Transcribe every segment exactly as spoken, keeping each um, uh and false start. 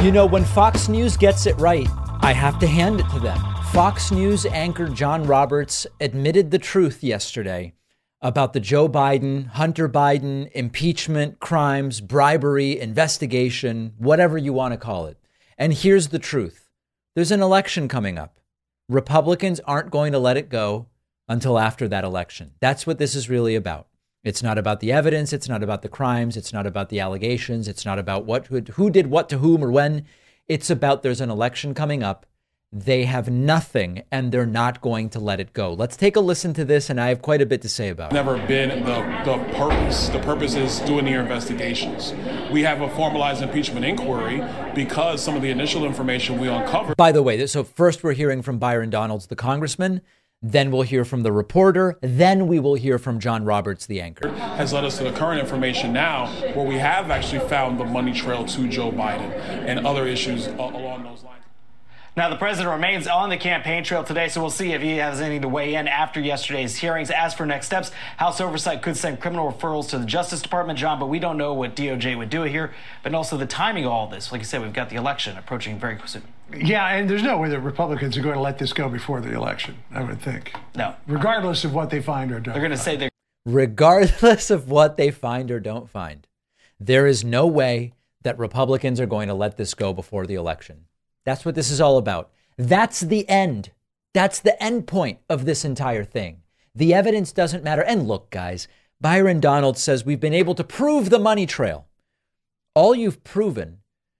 You know, when Fox News gets it right, I have to hand it to them. Fox News anchor John Roberts admitted the truth yesterday about the Joe Biden, Hunter Biden, impeachment, crimes, bribery, investigation, whatever you want to call it. And here's the truth. There's an election coming up. Republicans aren't going to let it go until after that election. That's what this is really about. It's not about the evidence. It's not about the crimes. It's not about the allegations. It's not about what who, who did what to whom or when. It's about there's an election coming up. They have nothing and they're not going to let it go. Let's take a listen to this, and I have quite a bit to say about it. Never been the, the purpose. The purpose is doing your investigations. We have a formalized impeachment inquiry because some of the initial information we uncovered. By the way, so first we're hearing from Byron Donalds, the congressman. Then we'll hear from the reporter. Then we will hear from John Roberts, the anchor. Has led us to the current information now where we have actually found the money trail to Joe Biden and other issues uh, along those lines. Now, the president remains on the campaign trail today, so we'll see if he has anything to weigh in after yesterday's hearings. As for next steps, House Oversight could send criminal referrals to the Justice Department, John, but we don't know what D O J would do here, but also the timing of all this. Like you said, we've got the election approaching very soon. Yeah, and there's no way the Republicans are going to let this go before the election, I would think. No. Regardless of what they find or don't. They're going to say they're... Regardless of what they find or don't find, there is no way that Republicans are going to let this go before the election. That's what this is all about. That's the end. That's the end point of this entire thing. The evidence doesn't matter. And look, guys, Byron Donalds says we've been able to prove the money trail. All you've proven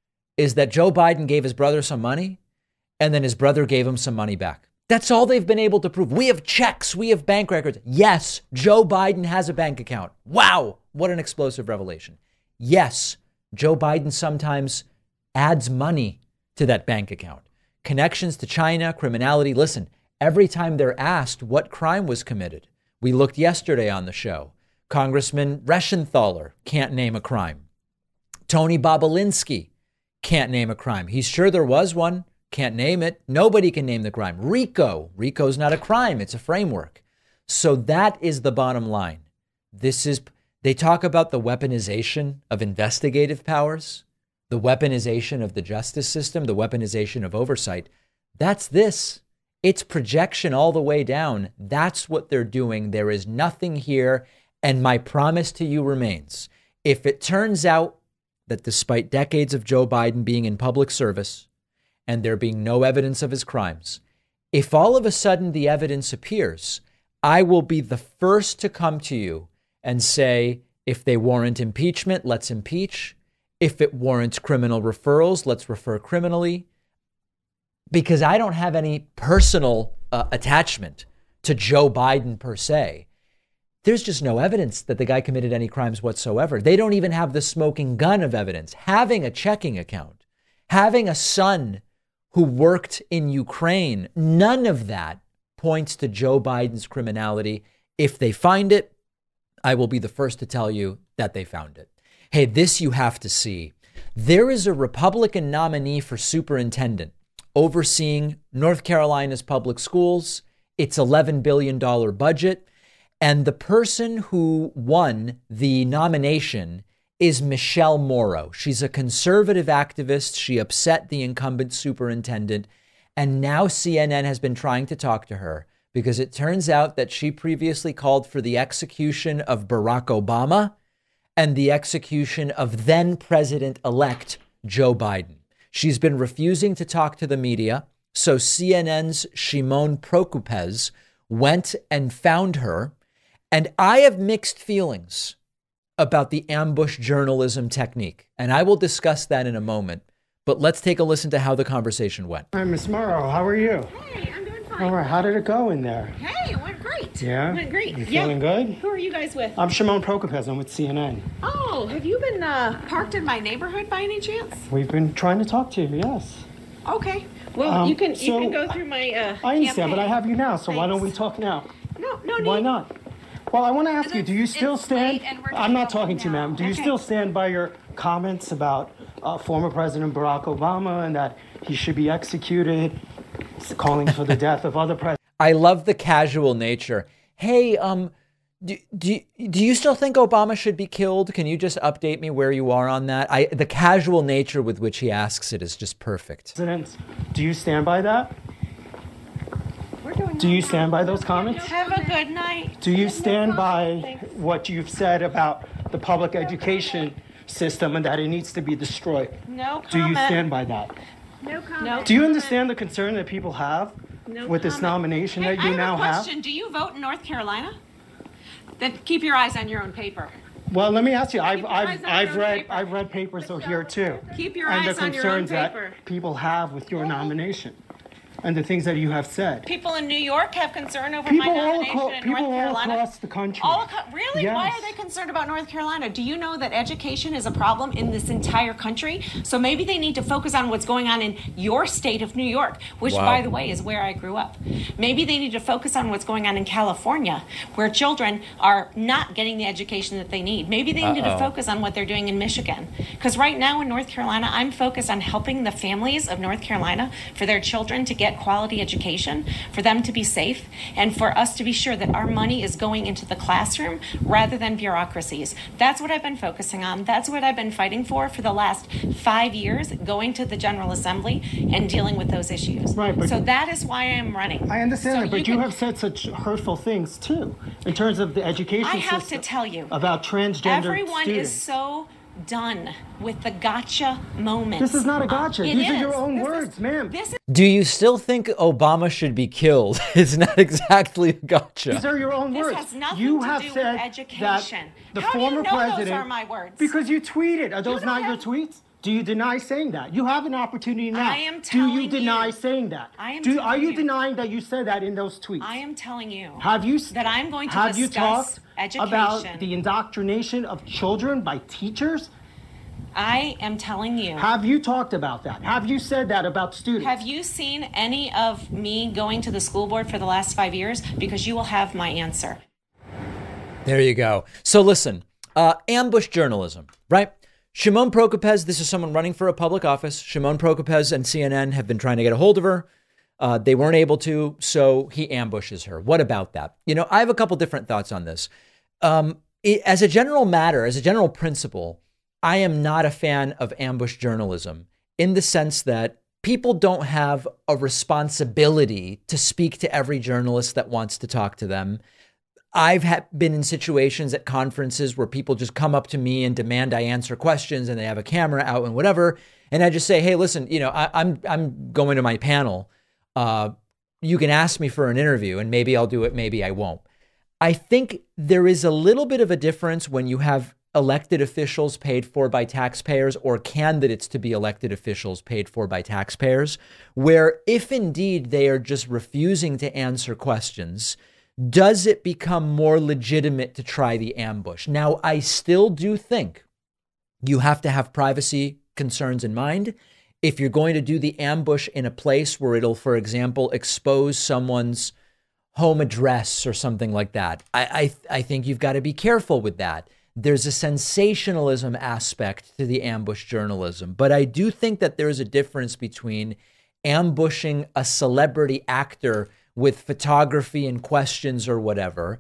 is that Joe Biden gave his brother some money and then his brother gave him some money back. That's all they've been able to prove. We have checks. We have bank records. Yes, Joe Biden has a bank account. Wow. What an explosive revelation. Yes, Joe Biden sometimes adds money to that bank account. Connections to China, criminality. Listen, every time they're asked what crime was committed, we looked yesterday on the show. Congressman Reschenthaler can't name a crime. Tony Bobulinski can't name a crime. He's sure there was one, can't name it. Nobody can name the crime. RICO. RICO's not a crime. It's a framework. So that is the bottom line. This is, they talk about the weaponization of investigative powers, the weaponization of the justice system, the weaponization of oversight. That's this. It's projection all the way down. That's what they're doing. There is nothing here. And my promise to you remains, if it turns out that despite decades of Joe Biden being in public service and there being no evidence of his crimes, if all of a sudden the evidence appears, I will be the first to come to you and say, if they warrant impeachment, let's impeach. If it warrants criminal referrals, let's refer criminally, because I don't have any personal uh, attachment to Joe Biden per se. There's just no evidence that the guy committed any crimes whatsoever. They don't even have the smoking gun of evidence. Having a checking account, having a son who worked in Ukraine, none of that points to Joe Biden's criminality. If they find it, I will be the first to tell you that they found it. Hey, this you have to see. There is a Republican nominee for superintendent overseeing North Carolina's public schools, its eleven billion dollars budget. And the person who won the nomination is Michelle Morrow. She's a conservative activist. She upset the incumbent superintendent. And now C N N has been trying to talk to her because it turns out that she previously called for the execution of Barack Obama and the execution of then President-elect Joe Biden. She's been refusing to talk to the media. So C N N's Shimon Prokupecz went and found her. And I have mixed feelings about the ambush journalism technique. And I will discuss that in a moment. But let's take a listen to how the conversation went. Hi, Miss Morrow. How are you? Hey, I'm doing fine. All right. How did it go in there? Hey, it went great. Yeah? It went great. You Yeah. feeling good? Who are you guys with? I'm Shimon Prokupecz. I'm with C N N. Oh, have you been uh, parked in my neighborhood by any chance? We've been trying to talk to you, yes. Okay. Well, Um, you can you so- can go through my uh I understand, but I campaign. have you now, so why don't we Thanks. talk now? No, no need. Why not? Well, I want to ask you, It's- do you still it's stand? late and we're I'm not talking talking to you, now. ma'am. Do you Okay. still stand by your comments about uh, former President Barack Obama and that he should be executed, calling for the death of other presidents? I love the casual nature. Hey, um, Do, do, do you still think Obama should be killed? Can you just update me where you are on that? I, the casual nature with which he asks it is just perfect. Do you stand by that? We're doing Do you stand by those comments? Have a good night. Do you stand by what you've said about the public education system and that it needs to be destroyed? No comment. Do you stand by that? No comment. Do you understand the concern that people have No with this comment. nomination Hey, that you I have now a have? question. Do you vote in North Carolina? Then keep your eyes on your own paper. Well, let me ask you. I've Keep your eyes I've on I've your own read paper. I've read papers over here too. Keep your and eyes the on your own concerns paper. that people have with your nomination, and the things that you have said. People in New York have concern over People my all nomination across in people North all Carolina. across the country. All aco- really? Why Yes. are they concerned about North Carolina? Do you know that education is a problem in this entire country? So maybe they need to focus on what's going on in your state of New York, which, Wow. by the way, is where I grew up. Maybe they need to focus on what's going on in California, where children are not getting the education that they need. Maybe they need to Uh-oh. focus on what they're doing in Michigan. Because right now in North Carolina, I'm focused on helping the families of North Carolina for their children to get quality education, for them to be safe, and for us to be sure that our money is going into the classroom rather than bureaucracies. That's what I've been focusing on. That's what I've been fighting for for the last five years, going to the General Assembly and dealing with those issues. Right, but- so that is why I am running. I understand So that, but you, can- have said such hurtful things too, in terms of the education I have system. to tell you, about transgender everyone students. is so done with the gotcha moment. This is not a gotcha. It These are is. your own This is- words, ma'am. This is Do you still think Obama should be killed? It's not exactly a gotcha. These are your own This words. has nothing you to have do with said education. that the How do you former know those president. are my words? Because you tweeted. Are those don't not have- your tweets? Do you deny saying that? You have an opportunity now. I am Do you telling deny you- saying that? I am Do, are telling you, you. denying that you said that in those tweets? I am telling you Have you s- that I'm going to have you discuss talked education. about the indoctrination of children by teachers? I am telling you. Have you talked about that? Have you said that about students? Have you seen any of me going to the school board for the last five years? Because you will have my answer. There you go. So listen, uh, ambush journalism, right? Shimon Prokupecz, this is someone running for a public office. Shimon Prokupecz and C N N have been trying to get a hold of her. Uh, they weren't able to, so he ambushes her. What about that? You know, I have a couple different thoughts on this. Um, it, as a general matter, as a general principle, I am not a fan of ambush journalism in the sense that people don't have a responsibility to speak to every journalist that wants to talk to them. I've ha- been in situations at conferences where people just come up to me and demand I answer questions, and they have a camera out and whatever. And I just say, hey, listen, you know, I, I'm I'm going to my panel. Uh, you can ask me for an interview, and maybe I'll do it, maybe I won't. I think there is a little bit of a difference when you have elected officials paid for by taxpayers or candidates to be elected officials paid for by taxpayers, where if indeed they are just refusing to answer questions, does it become more legitimate to try the ambush? Now, I still do think you have to have privacy concerns in mind. If you're going to do the ambush in a place where it'll, for example, expose someone's home address or something like that, I I, I think you've got to be careful with that. There's a sensationalism aspect to the ambush journalism, but I do think that there's a difference between ambushing a celebrity actor with photography and questions or whatever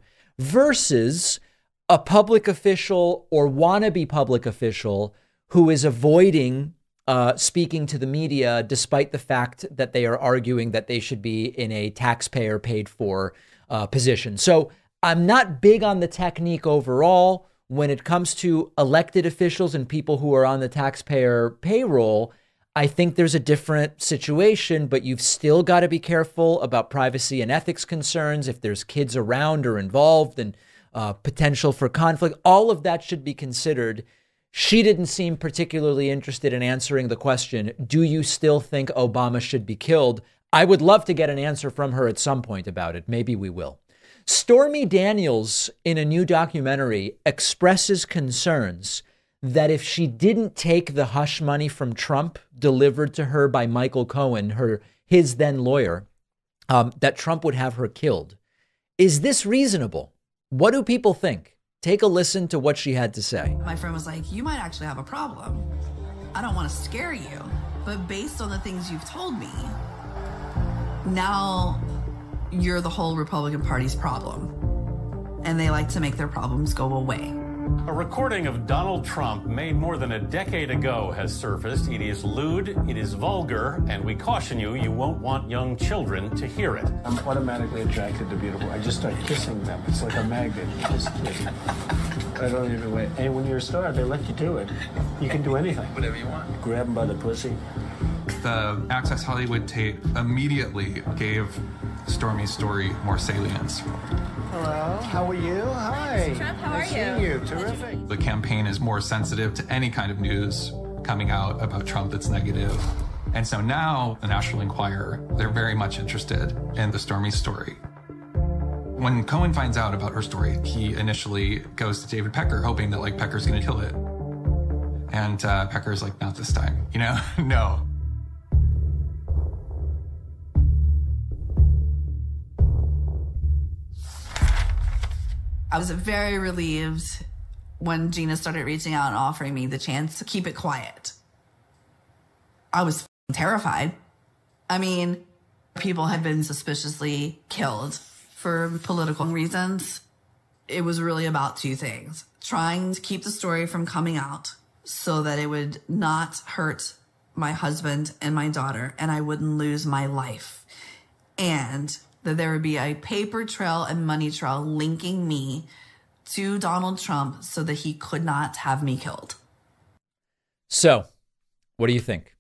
versus a public official or wannabe public official who is avoiding uh, speaking to the media despite the fact that they are arguing that they should be in a taxpayer paid for uh, position. So I'm not big on the technique overall. When it comes to elected officials and people who are on the taxpayer payroll, I think there's a different situation, but you've still got to be careful about privacy and ethics concerns. If there's kids around or involved and uh, potential for conflict, all of that should be considered. She didn't seem particularly interested in answering the question, do you still think Obama should be killed? I would love to get an answer from her at some point about it. Maybe we will. Stormy Daniels, in a new documentary, expresses concerns that if she didn't take the hush money from Trump delivered to her by Michael Cohen, her his then lawyer, um, that Trump would have her killed. Is this reasonable? What do people think? Take a listen to what she had to say. My friend was like, you might actually have a problem. I don't want to scare you, but based on the things you've told me, now you're the whole Republican Party's problem. and they like to make their problems go away. A recording of Donald Trump made more than a decade ago has surfaced. It is lewd, it is vulgar, and we caution you, you won't want young children to hear it. I'm automatically attracted to beautiful. I just start kissing them. It's like a magnet. Kiss, kiss. I don't even wait. And when you're a star, they let you do it. You can do anything. Whatever you want. Grab them by the pussy. The Access Hollywood tape immediately gave Stormy's story more salience. Hello, how are you? Hi. Mister Trump, how nice are you? Seeing you. Terrific. The campaign is more sensitive to any kind of news coming out about Trump that's negative. And so now the National Enquirer, they're very much interested in the Stormy story. When Cohen finds out about her story, he initially goes to David Pecker, hoping that like Pecker's going to kill it. And uh, Pecker's like, not this time, you know? No. I was very relieved when Gina started reaching out and offering me the chance to keep it quiet. I was f***ing terrified. I mean, people had been suspiciously killed for political reasons. It was really about two things. Trying to keep the story from coming out so that it would not hurt my husband and my daughter and I wouldn't lose my life. And that there would be a paper trail and money trail linking me to Donald Trump so that he could not have me killed. So, what do you think?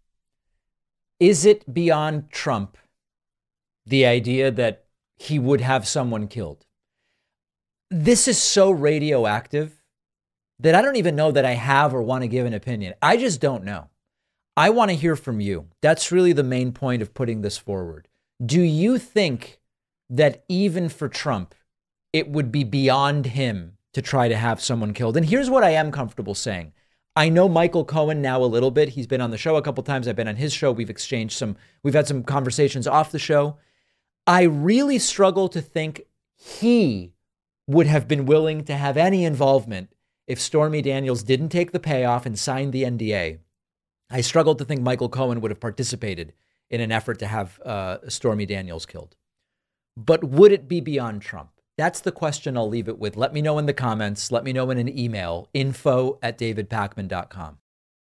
Is it beyond Trump, the idea that he would have someone killed? This is so radioactive that I don't even know that I have or want to give an opinion. I just don't know. I want to hear from you. That's really the main point of putting this forward. Do you think that even for Trump, it would be beyond him to try to have someone killed? And here's what I am comfortable saying. I know Michael Cohen now a little bit. He's been on the show a couple times. I've been on his show. We've exchanged some, we've had some conversations off the show. I really struggle to think he would have been willing to have any involvement if Stormy Daniels didn't take the payoff and signed the N D A. I struggle to think Michael Cohen would have participated in an effort to have uh, Stormy Daniels killed. But would it be beyond Trump? That's the question I'll leave it with. Let me know in the comments. Let me know in an email, info at david pakman dot com.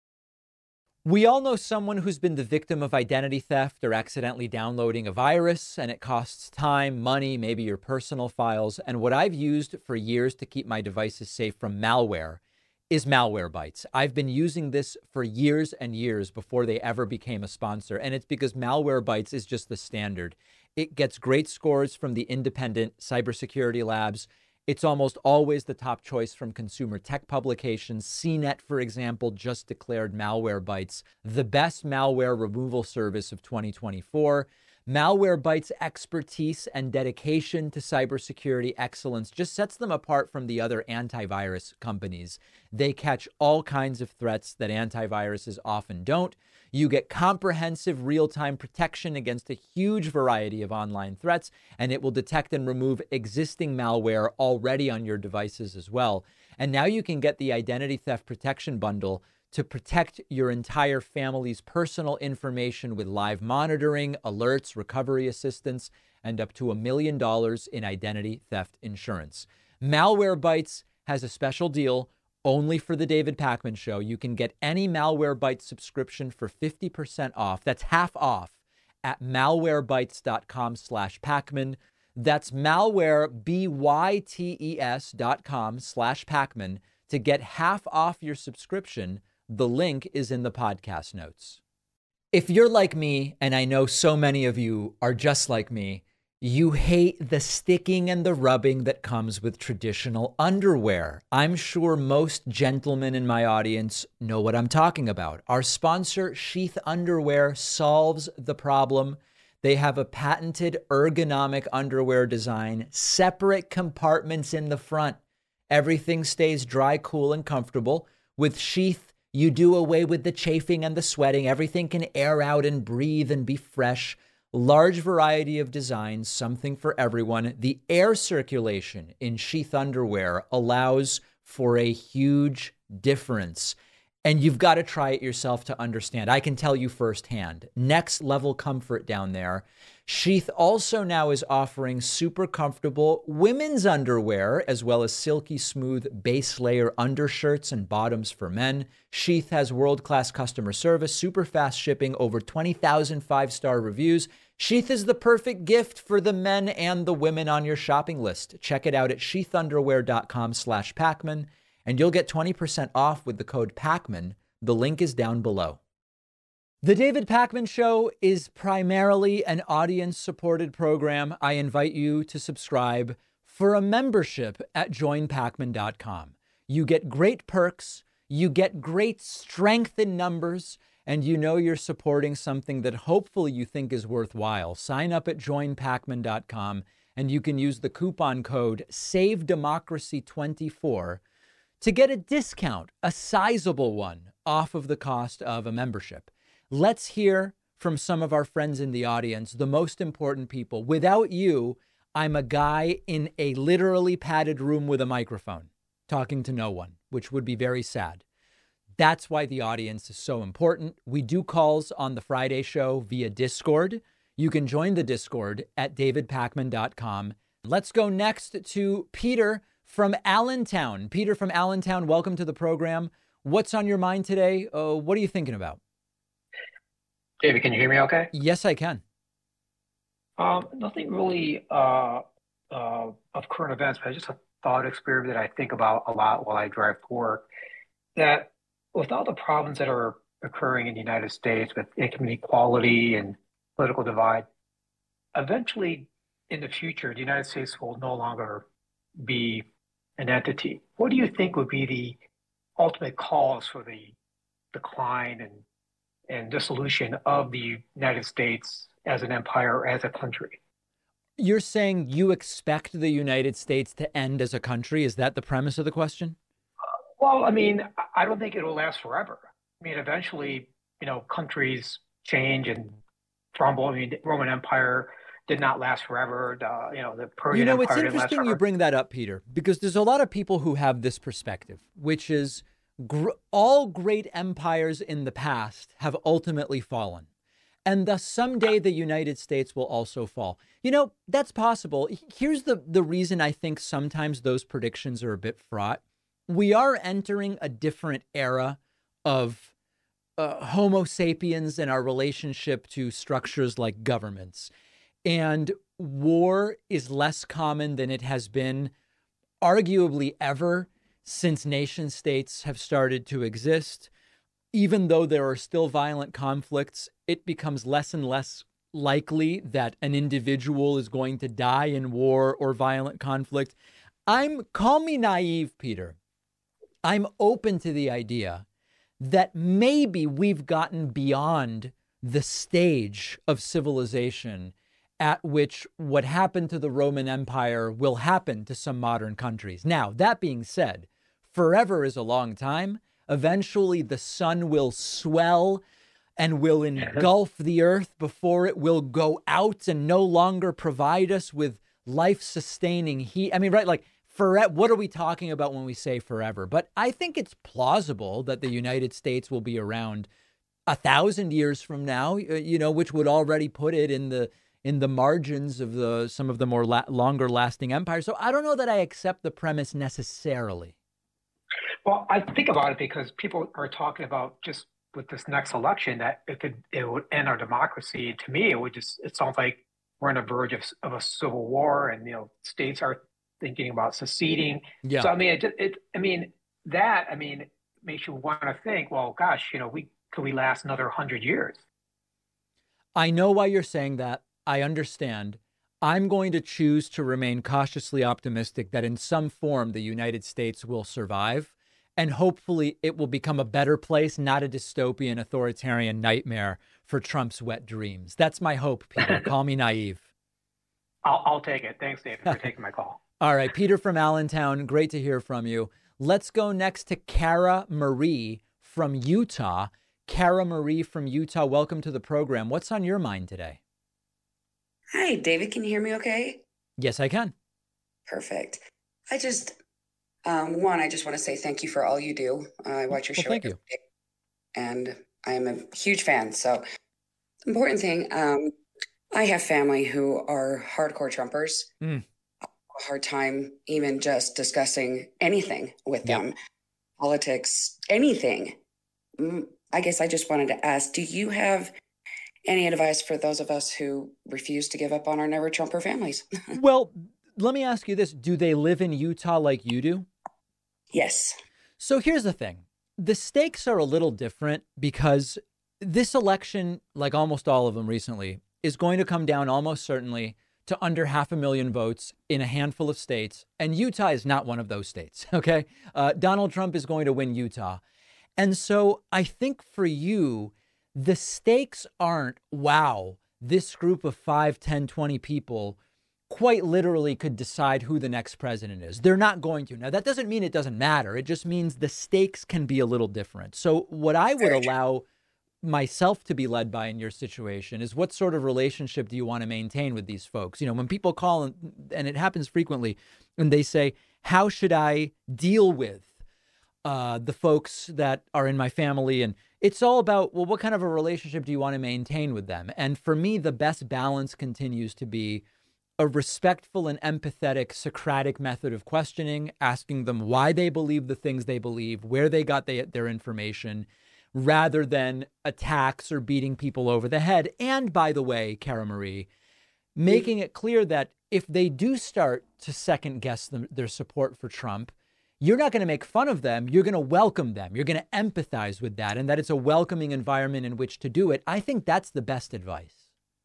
We all know someone who's been the victim of identity theft or accidentally downloading a virus, and it costs time, money, maybe your personal files. And what I've used for years to keep my devices safe from malware is Malwarebytes. I've been using this for years and years before they ever became a sponsor. And it's because Malwarebytes is just the standard. It gets great scores from the independent cybersecurity labs. It's almost always the top choice from consumer tech publications. C net, for example, just declared Malwarebytes the best malware removal service of twenty twenty-four. Malwarebytes' expertise and dedication to cybersecurity excellence just sets them apart from the other antivirus companies. They catch all kinds of threats that antiviruses often don't. You get comprehensive real-time protection against a huge variety of online threats, and it will detect and remove existing malware already on your devices as well. And now you can get the Identity Theft Protection Bundle to protect your entire family's personal information with live monitoring, alerts, recovery assistance, and up to a million dollars in identity theft insurance. Malwarebytes has a special deal only for the David Pakman Show. You can get any Malwarebytes subscription for fifty percent off. That's half off at malwarebytes.com slash Pakman. That's malware, B Y T E S dot com slash Pakman to get half off your subscription. The link is in the podcast notes. If you're like me, and I know so many of you are just like me, you hate the sticking and the rubbing that comes with traditional underwear. I'm sure most gentlemen in my audience know what I'm talking about. Our sponsor, Sheath Underwear, solves the problem. They have a patented ergonomic underwear design, separate compartments in the front. Everything stays dry, cool, and comfortable. With Sheath, you do away with the chafing and the sweating. Everything can air out and breathe and be fresh. Large variety of designs, something for everyone. The air circulation in Sheath underwear allows for a huge difference. And you've got to try it yourself to understand. I can tell you firsthand. Next level comfort down there. Sheath also now is offering super comfortable women's underwear, as well as silky smooth base layer undershirts and bottoms for men. Sheath has world-class customer service, super fast shipping, over twenty thousand five-star reviews. Sheath is the perfect gift for the men and the women on your shopping list. Check it out at sheathunderwear.com slash Pacman, and you'll get twenty percent off with the code Pacman. The link is down below. The David Pacman Show is primarily an audience-supported program. I invite you to subscribe for a membership at join pacman dot com. You get great perks, you get great strength in numbers, and you know you're supporting something that hopefully you think is worthwhile. Sign up at join pacman dot com, and you can use the coupon code save democracy twenty-four to get a discount, a sizable one, off of the cost of a membership. Let's hear from some of our friends in the audience, the most important people. Without you, I'm a guy in a literally padded room with a microphone, talking to no one, which would be very sad. That's why the audience is so important. We do calls on the Friday show via Discord. You can join the Discord at david pacman dot com. Let's go next to Peter from Allentown. Peter from Allentown, welcome to the program. What's on your mind today? Uh, what are you thinking about? David, can you hear me okay? Yes, I can. Um, nothing really uh, uh, of current events, but just a thought experiment that I think about a lot while I drive to work, that with all the problems that are occurring in the United States with income inequality and political divide, eventually in the future, the United States will no longer be an entity. What do you think would be the ultimate cause for the decline and and dissolution of the United States as an empire, as a country? You're saying you expect the United States to end as a country? Is that the premise of the question? Uh, well, I mean, I don't think it will last forever. I mean, eventually, you know, countries change and crumble. I mean, the Roman Empire did not last forever. The, you know, the Persian You know, Empire it's didn't last interesting forever. you bring that up, Peter, because there's a lot of people who have this perspective, which is gr- all great empires in the past have ultimately fallen. And thus someday the United States will also fall. You know, that's possible. Here's the, the reason I think sometimes those predictions are a bit fraught. We are entering a different era of uh, Homo sapiens and our relationship to structures like governments. And war is less common than it has been arguably ever since nation states have started to exist. Even though there are still violent conflicts, it becomes less and less likely that an individual is going to die in war or violent conflict. I'm, call me naive, Peter. I'm open to the idea that maybe we've gotten beyond the stage of civilization at which what happened to the Roman Empire will happen to some modern countries. Now, that being said, forever is a long time. Eventually, the sun will swell and will engulf the earth before it will go out and no longer provide us with life-sustaining heat. I mean, right, like, forever, what are we talking about when we say forever? But I think it's plausible that the United States will be around a thousand years from now, you know, which would already put it in the in the margins of the some of the more la- longer-lasting empires. So I don't know that I accept the premise necessarily. Well, I think about it because people are talking about just with this next election that it could it would end our democracy. To me, it would just it sounds like we're on the verge of, of a civil war, and you know, states are thinking about seceding. Yeah. So I mean, it, it I mean that I mean makes you want to think, well, gosh, you know, we could we last another hundred years? I know why you're saying that. I understand. I'm going to choose to remain cautiously optimistic that in some form the United States will survive, and hopefully it will become a better place, not a dystopian authoritarian nightmare for Trump's wet dreams. That's my hope, Peter. Call me naive. I'll, I'll take it. Thanks, David, for taking my call. All right, Peter from Allentown, great to hear from you. Let's go next to Cara Marie from Utah. Cara Marie from Utah, welcome to the program. What's on your mind today? Hi, David. Can you hear me okay? Yes, I can. Perfect. I just, um, one, I just want to say thank you for all you do. Uh, I watch your Well, show. thank every you. day. and I am a huge fan. So, important thing, um, I have family who are hardcore Trumpers. Mm. A hard time even just discussing anything with Yep. them, politics, anything. Mm, I guess I just wanted to ask, do you have any advice for those of us who refuse to give up on our never Trumper families? Well, let me ask you this. Do they live in Utah like you do? Yes. So here's the thing. The stakes are a little different because this election, like almost all of them recently, is going to come down almost certainly to under half a million votes in a handful of states. And Utah is not one of those states. OK, uh, Donald Trump is going to win Utah. And so I think for you, the stakes aren't, wow, this group of five, ten, twenty people quite literally could decide who the next president is. They're not going to. Now, that doesn't mean it doesn't matter. It just means the stakes can be a little different. So what I would allow myself to be led by in your situation is, what sort of relationship do you want to maintain with these folks? You know, when people call, and, and it happens frequently, and they say, how should I deal with uh, the folks that are in my family? And it's all about, well, what kind of a relationship do you want to maintain with them? And for me, the best balance continues to be a respectful and empathetic Socratic method of questioning, asking them why they believe the things they believe, where they got they, their information, rather than attacks or beating people over the head. And by the way, Cara Marie, making it clear that if they do start to second guess them, their support for Trump, you're not going to make fun of them. You're going to welcome them. You're going to empathize with that, and that it's a welcoming environment in which to do it. I think that's the best advice.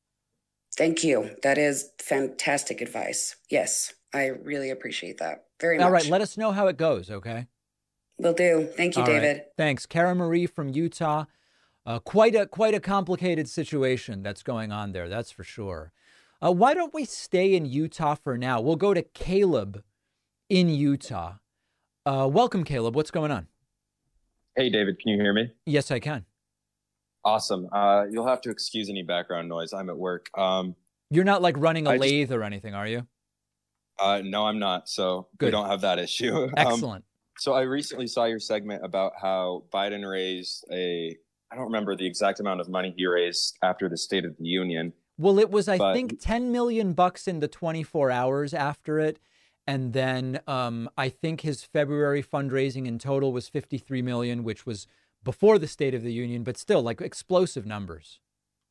Thank you. That is fantastic advice. Yes, I really appreciate that very much. All right, let us know how it goes, okay? Will do. Thank you, All David. Right. Thanks. Cara Marie from Utah. Uh, quite a quite a complicated situation that's going on there, that's for sure. Uh, why don't we stay in Utah for now? We'll go to Caleb in Utah. Uh, welcome, Caleb. What's going on? Hey, David, can you hear me? Yes, I can. Awesome. Uh, you'll have to excuse any background noise. I'm at work. Um, You're not like running a I lathe just, or anything, are you? Uh, no, I'm not. So Good. We don't have that issue. Excellent. Um, so I recently saw your segment about how Biden raised a, I don't remember the exact amount of money he raised after the State of the Union. Well, it was, I but, think, ten million bucks in the twenty-four hours after it. And then um, I think his February fundraising in total was fifty-three million, which was before the State of the Union, but still like explosive numbers.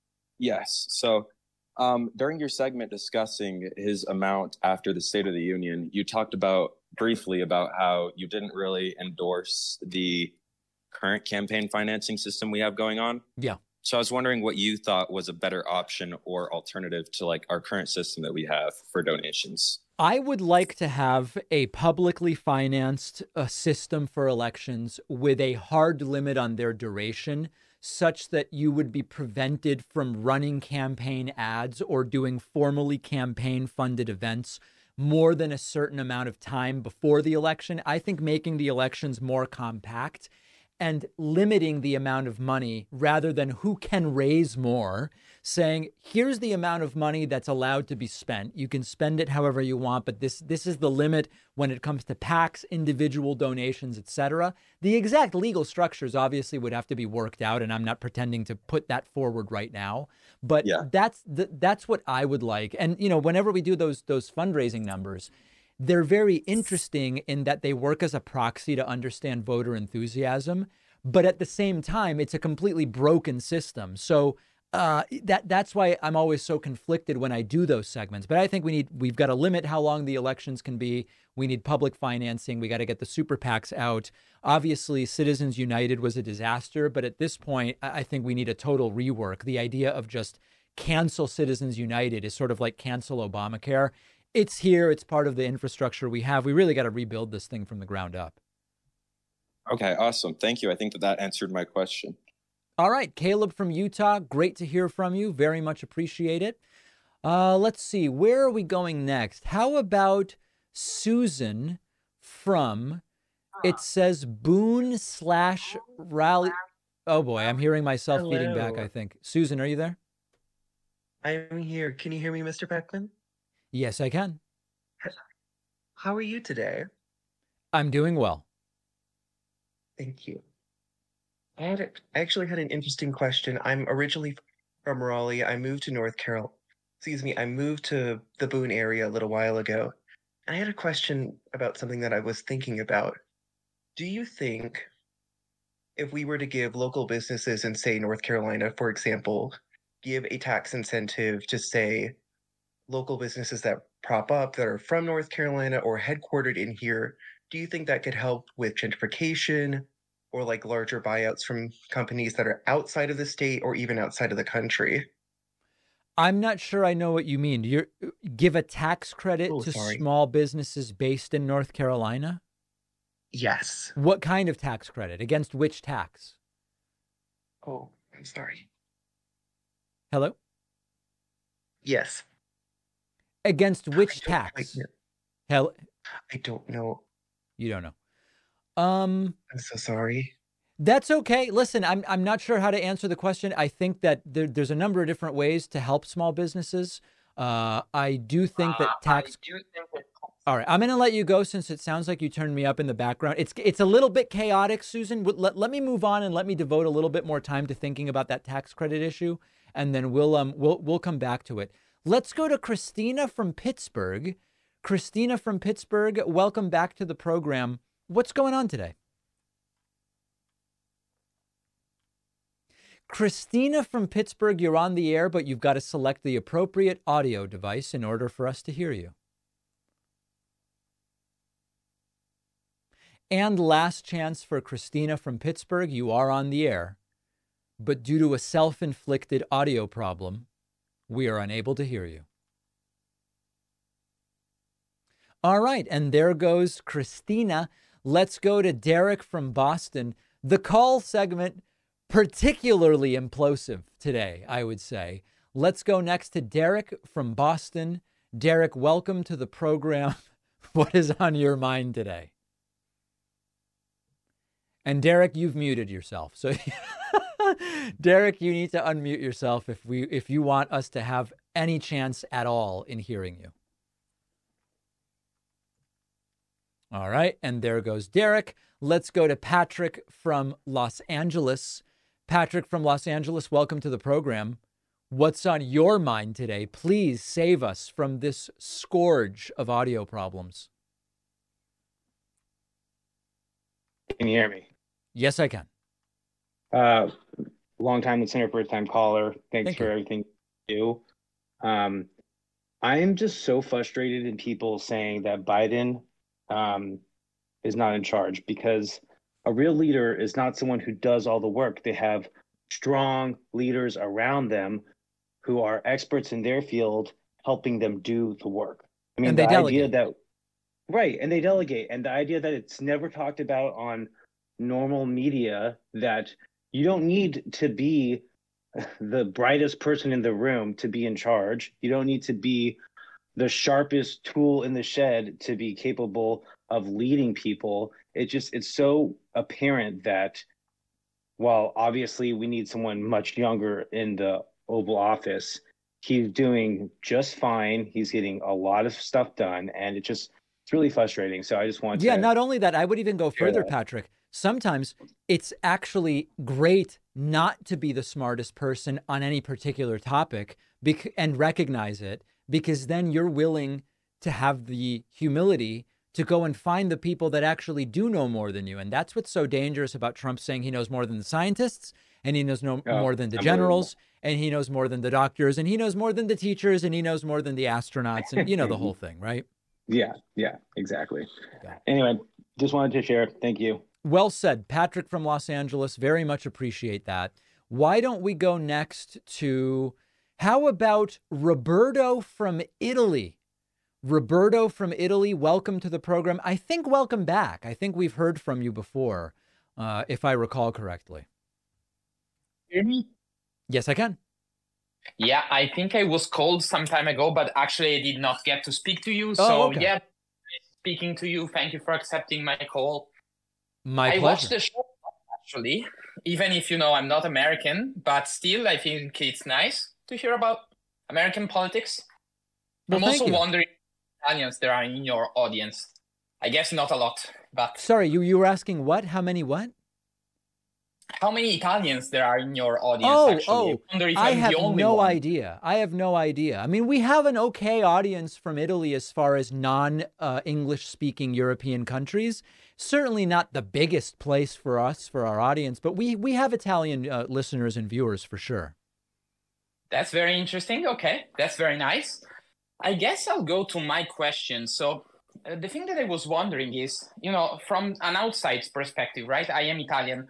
Yes. So um, during your segment discussing his amount after the State of the Union, you talked about briefly about how you didn't really endorse the current campaign financing system we have going on. Yeah. So I was wondering what you thought was a better option or alternative to like our current system that we have for donations. I would like to have a publicly financed uh, system for elections with a hard limit on their duration, such that you would be prevented from running campaign ads or doing formally campaign funded events more than a certain amount of time before the election. I think making the elections more compact and limiting the amount of money rather than who can raise more, saying, here's the amount of money that's allowed to be spent. You can spend it however you want, but this this is the limit when it comes to PACs, individual donations, et cetera. The exact legal structures obviously would have to be worked out, and I'm not pretending to put that forward right now. But yeah. that's the, that's what I would like. And, you know, whenever we do those those fundraising numbers, they're very interesting in that they work as a proxy to understand voter enthusiasm. But at the same time, it's a completely broken system. So uh, that that's why I'm always so conflicted when I do those segments. But I think we need we've got to limit how long the elections can be. We need public financing. We got to get the super PACs out. Obviously, Citizens United was a disaster. But at this point, I think we need a total rework. The idea of just cancel Citizens United is sort of like cancel Obamacare. It's here. It's part of the infrastructure we have. We really got to rebuild this thing from the ground up. Okay, awesome. Thank you. I think that that answered my question. All right. Caleb from Utah. Great to hear from you. Very much appreciate it. Uh, let's see. Where are we going next? How about Susan from, it says Boone slash Raleigh. Oh, boy. I'm hearing myself Hello. feeding back, I think. Susan, are you there? I'm here. Can you hear me, Mister Beckman? Yes, I can. How are you today? I'm doing well. Thank you. I had a, I actually had an interesting question. I'm originally from Raleigh. I moved to North Carolina. Excuse me. I moved to the Boone area a little while ago. I had a question about something that I was thinking about. Do you think if we were to give local businesses in, say, North Carolina, for example, give a tax incentive to, say, local businesses that prop up that are from North Carolina or headquartered in here, do you think that could help with gentrification or like larger buyouts from companies that are outside of the state or even outside of the country? I'm not sure I know what you mean. You give a tax credit Oh, to sorry. small businesses based in North Carolina? Yes. What kind of tax credit? Against which tax? Oh, I'm sorry. Hello? Yes. Against which I don't quite tax? know. Hell, I don't know. you don't know. Um, I'm so sorry. That's okay. Listen, I'm I'm not sure how to answer the question. I think that there, there's a number of different ways to help small businesses. Uh, I do think that tax. All right, I'm going to let you go since it sounds like you turned me up in the background. It's it's a little bit chaotic, Susan. Let, let me move on and let me devote a little bit more time to thinking about that tax credit issue, and then we'll um we'll we'll come back to it. Let's go to Christina from Pittsburgh. Christina from Pittsburgh, welcome back to the program. What's going on today? Christina from Pittsburgh, you're on the air, but you've got to select the appropriate audio device in order for us to hear you. And last chance for Christina from Pittsburgh, you are on the air, but due to a self-inflicted audio problem, we are unable to hear you. All right, and there goes Christina. Let's go to Derek from Boston. The call segment, particularly implosive today, I would say. Let's go next to Derek from Boston. Derek, welcome to the program. What is on your mind today? And Derek, you've muted yourself. So Derek, you need to unmute yourself if we if you want us to have any chance at all in hearing you. All right, and there goes Derek. Let's go to Patrick from Los Angeles. Patrick from Los Angeles, welcome to the program. What's on your mind today? Please save us from this scourge of audio problems. Can you hear me? Yes, I can. Uh, long time listener, first time caller. Thanks Thank for you. everything you do. Um, I am just so frustrated in people saying that Biden um, is not in charge, because a real leader is not someone who does all the work. They have strong leaders around them who are experts in their field, helping them do the work. I mean, And they the delegate. idea that, right, and they delegate. And the idea that it's never talked about on normal media, that you don't need to be the brightest person in the room to be in charge. You don't need to be the sharpest tool in the shed to be capable of leading people. It just, it's so apparent that while obviously we need someone much younger in the Oval Office, he's doing just fine. He's getting a lot of stuff done, and it just, it's really frustrating. So I just want Yeah, to not only that, I would even go share further, that. Patrick. Sometimes it's actually great not to be the smartest person on any particular topic bec- and recognize it, because then you're willing to have the humility to go and find the people that actually do know more than you. And that's what's so dangerous about Trump saying he knows more than the scientists, and he knows no Oh, more than the unbelievable. generals, and he knows more than the doctors, and he knows more than the teachers, and he knows more than the astronauts, and you know the whole thing, right? Yeah, yeah, exactly. Yeah. Anyway, just wanted to share. Thank you. Well said, Patrick from Los Angeles. Very much appreciate that. Why don't we go next to, how about Roberto from Italy? Roberto from Italy, welcome to the program. I think welcome back. I think we've heard from you before, uh, if I recall correctly. Hear me? Yes, I can. Yeah, I think I was called some time ago, but actually I did not get to speak to you. Oh, So okay. yeah, speaking to you. Thank you for accepting my call. My I pleasure. watched the show actually, even if you know I'm not American, but still I think it's nice to hear about American politics. Well, I'm thank also you. wondering how many Italians there are in your audience. I guess not a lot, but Sorry, you, you were asking what? How many what? how many Italians there are in your audience, Oh, actually. oh, I wonder if I I'm have the only no one. idea. I have no idea. I mean, we have an okay audience from Italy as far as non-English uh, speaking European countries. Certainly not the biggest place for us, for our audience, but we, we have Italian uh, listeners and viewers for sure. That's very interesting. Okay, that's very nice. I guess I'll go to my question. So uh, the thing that I was wondering is, you know, from an outside perspective, right? I am Italian.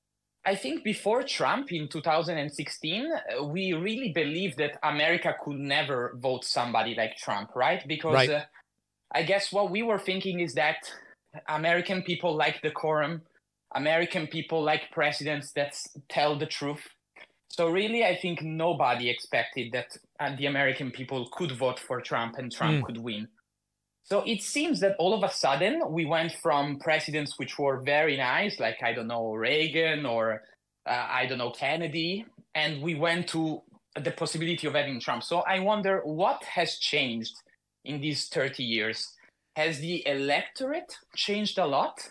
I think before Trump in two thousand sixteen, uh, we really believed that America could never vote somebody like Trump, right? Because Right. uh, I guess what we were thinking is that American people like decorum, American people like presidents that s- tell the truth. So really, I think nobody expected that uh, the American people could vote for Trump and Trump Mm. could win. So it seems that all of a sudden we went from presidents which were very nice, like, I don't know, Reagan or, uh, I don't know, Kennedy, and we went to the possibility of having Trump. So I wonder what has changed in these thirty years. Has the electorate changed a lot?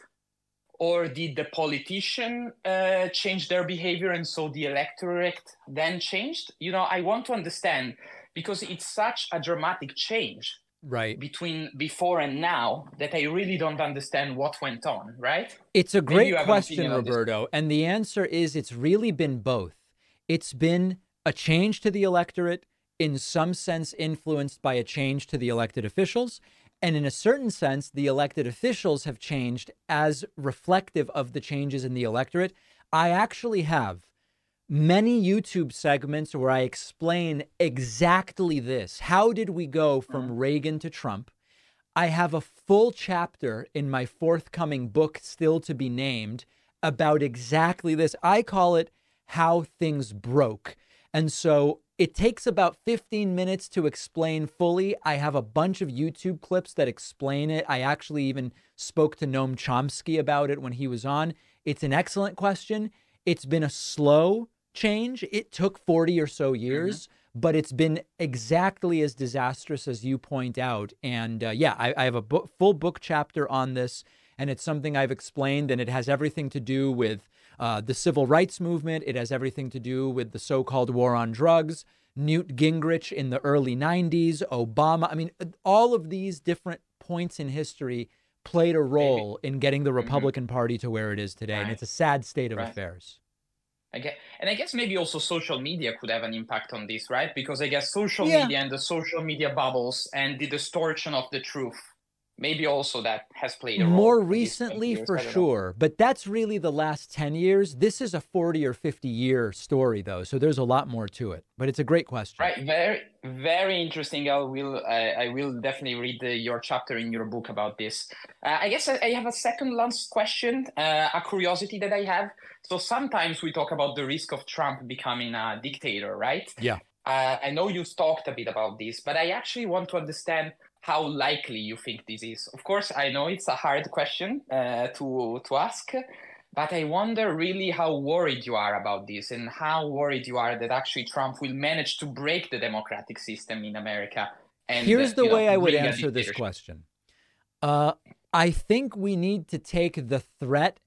Or did the politician uh, change their behavior and so the electorate then changed? You know, I want to understand because it's such a dramatic change Right. between before and now that I really don't understand what went on, right? It's a Maybe great you have an question, opinion on this. Roberto. And the answer is it's really been both. It's been a change to the electorate, in some sense influenced by a change to the elected officials. And in a certain sense, the elected officials have changed as reflective of the changes in the electorate. I actually have many YouTube segments where I explain exactly this. How did we go from Reagan to Trump? I have a full chapter in my forthcoming book, still to be named, about exactly this. I call it How Things Broke. And so it takes about fifteen minutes to explain fully. I have a bunch of YouTube clips that explain it. I actually even spoke to Noam Chomsky about it when he was on. It's an excellent question. It's been a slow change. It took forty or so years, mm-hmm. but it's been exactly as disastrous as you point out. And uh, yeah, I, I have a book, full book chapter on this, and it's something I've explained, and it has everything to do with uh, the civil rights movement. It has everything to do with the so-called war on drugs, Newt Gingrich in the early nineties, Obama. I mean, all of these different points in history played a role Maybe. in getting the Republican mm-hmm. Party to where it is today. Right. And it's a sad state of right. affairs. I guess, and I guess maybe also social media could have an impact on this, right? Because I guess social Yeah. media and the social media bubbles and the distortion of the truth, maybe also that has played a role. More in these twenty recently, years, for I don't know. sure. But that's really the last ten years. This is a forty or fifty year story, though. So there's a lot more to it. But it's a great question. Right. Very, very interesting. I will, I, I will definitely read the, your chapter in your book about this. Uh, I guess I, I have a second last question, uh, a curiosity that I have. So sometimes we talk about the risk of Trump becoming a dictator, right? Yeah. Uh, I know you've talked a bit about this, but I actually want to understand how likely you think this is. Of course, I know it's a hard question uh, to to ask, but I wonder really how worried you are about this and how worried you are that actually Trump will manage to break the democratic system in America. And, Here's the you know, way I would bring a answer this dictatorship. question. Uh, I think we need to take the threat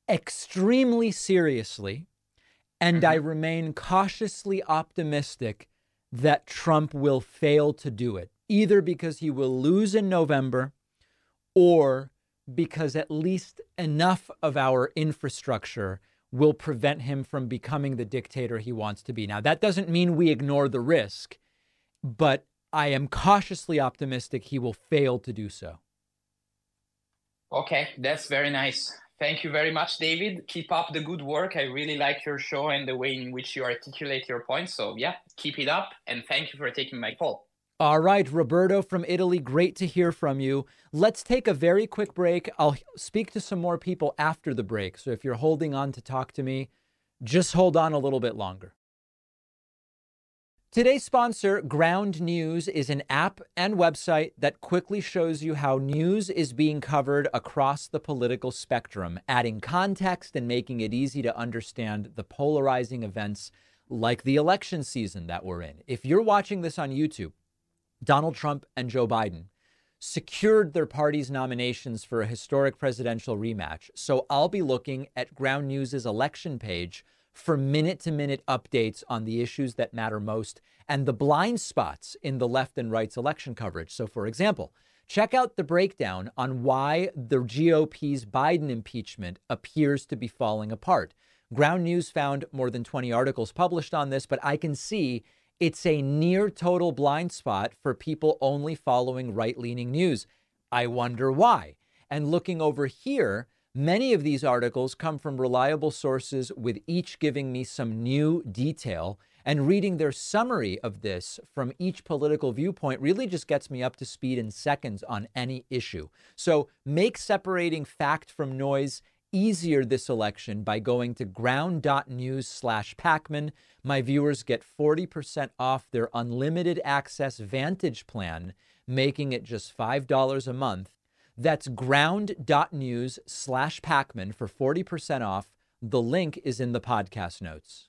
extremely seriously, and I remain cautiously optimistic that Trump will fail to do it, either because he will lose in November or because at least enough of our infrastructure will prevent him from becoming the dictator he wants to be. Now, that doesn't mean we ignore the risk, but I am cautiously optimistic he will fail to do so. Okay, that's very nice. Thank you very much, David. Keep up the good work. I really like your show and the way in which you articulate your points. So yeah, keep it up. And thank you for taking my call. All right, Roberto from Italy, great to hear from you. Let's take a very quick break. I'll speak to some more people after the break. So if you're holding on to talk to me, just hold on a little bit longer. Today's sponsor, Ground News, is an app and website that quickly shows you how news is being covered across the political spectrum, adding context and making it easy to understand the polarizing events like the election season that we're in. If you're watching this on YouTube, Donald Trump and Joe Biden secured their party's nominations for a historic presidential rematch. So I'll be looking at Ground News's election page for minute-to-minute updates on the issues that matter most and the blind spots in the left and right's election coverage. So, for example, check out the breakdown on why the G O P's Biden impeachment appears to be falling apart. Ground News found more than twenty articles published on this, but I can see it's a near total blind spot for people only following right-leaning news. I wonder why. And looking over here, many of these articles come from reliable sources, with each giving me some new detail. And reading their summary of this from each political viewpoint really just gets me up to speed in seconds on any issue. So make separating fact from noise easier this election by going to ground.news slash Pacman. My viewers get forty percent off their unlimited access Vantage plan, making it just five dollars a month. That's ground.news slash Pacman for forty percent off. The link is in the podcast notes.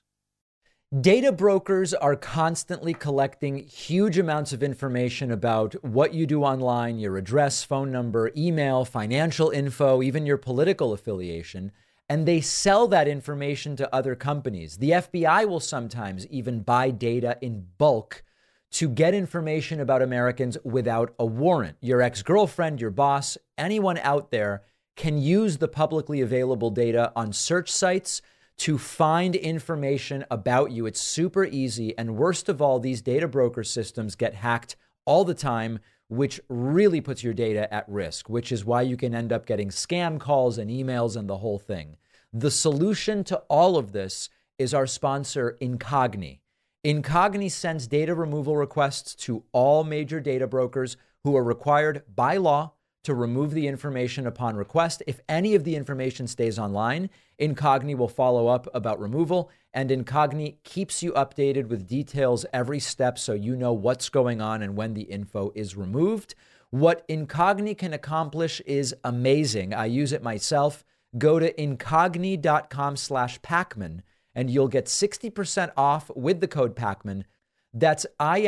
Data brokers are constantly collecting huge amounts of information about what you do online, your address, phone number, email, financial info, even your political affiliation, and they sell that information to other companies. The F B I will sometimes even buy data in bulk to get information about Americans without a warrant. Your ex-girlfriend, your boss, anyone out there can use the publicly available data on search sites to find information about you. It's super easy. And worst of all, these data broker systems get hacked all the time, which really puts your data at risk, which is why you can end up getting scam calls and emails and the whole thing. The solution to all of this is our sponsor, Incogni. Incogni sends data removal requests to all major data brokers who are required by law to remove the information upon request. If any of the information stays online, Incogni will follow up about removal, and Incogni keeps you updated with details every step so you know what's going on and when the info is removed. What Incogni can accomplish is amazing. I use it myself. Go to incogni.com slash Pacman and you'll get sixty percent off with the code Pacman. That's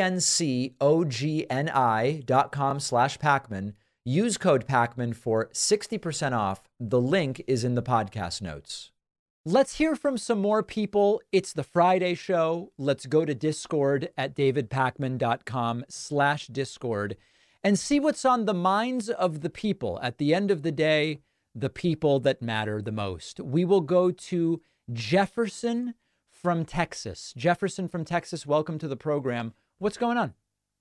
I-N-C-O-G-N-I dot com slash Pacman. Use code Pacman for sixty percent off. The link is in the podcast notes. Let's hear from some more people. It's the Friday show. Let's go to Discord at davidpacman.com slash Discord and see what's on the minds of the people. At the end of the day, the people that matter the most. We will go to Jefferson from Texas. Jefferson from Texas, welcome to the program. What's going on?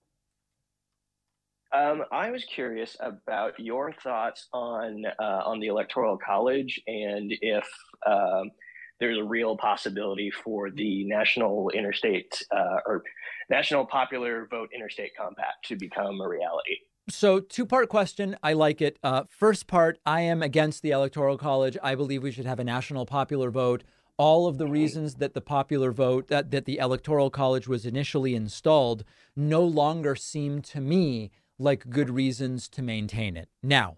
Um, I was curious about your thoughts on uh, on the Electoral College and if um, there's a real possibility for the National Interstate uh, or National Popular Vote Interstate Compact to become a reality. So two-part question. I like it. Uh, first part, I am against the Electoral College. I believe we should have a national popular vote. All of the reasons that the popular vote, that, that the Electoral College was initially installed no longer seem to me like good reasons to maintain it. Now,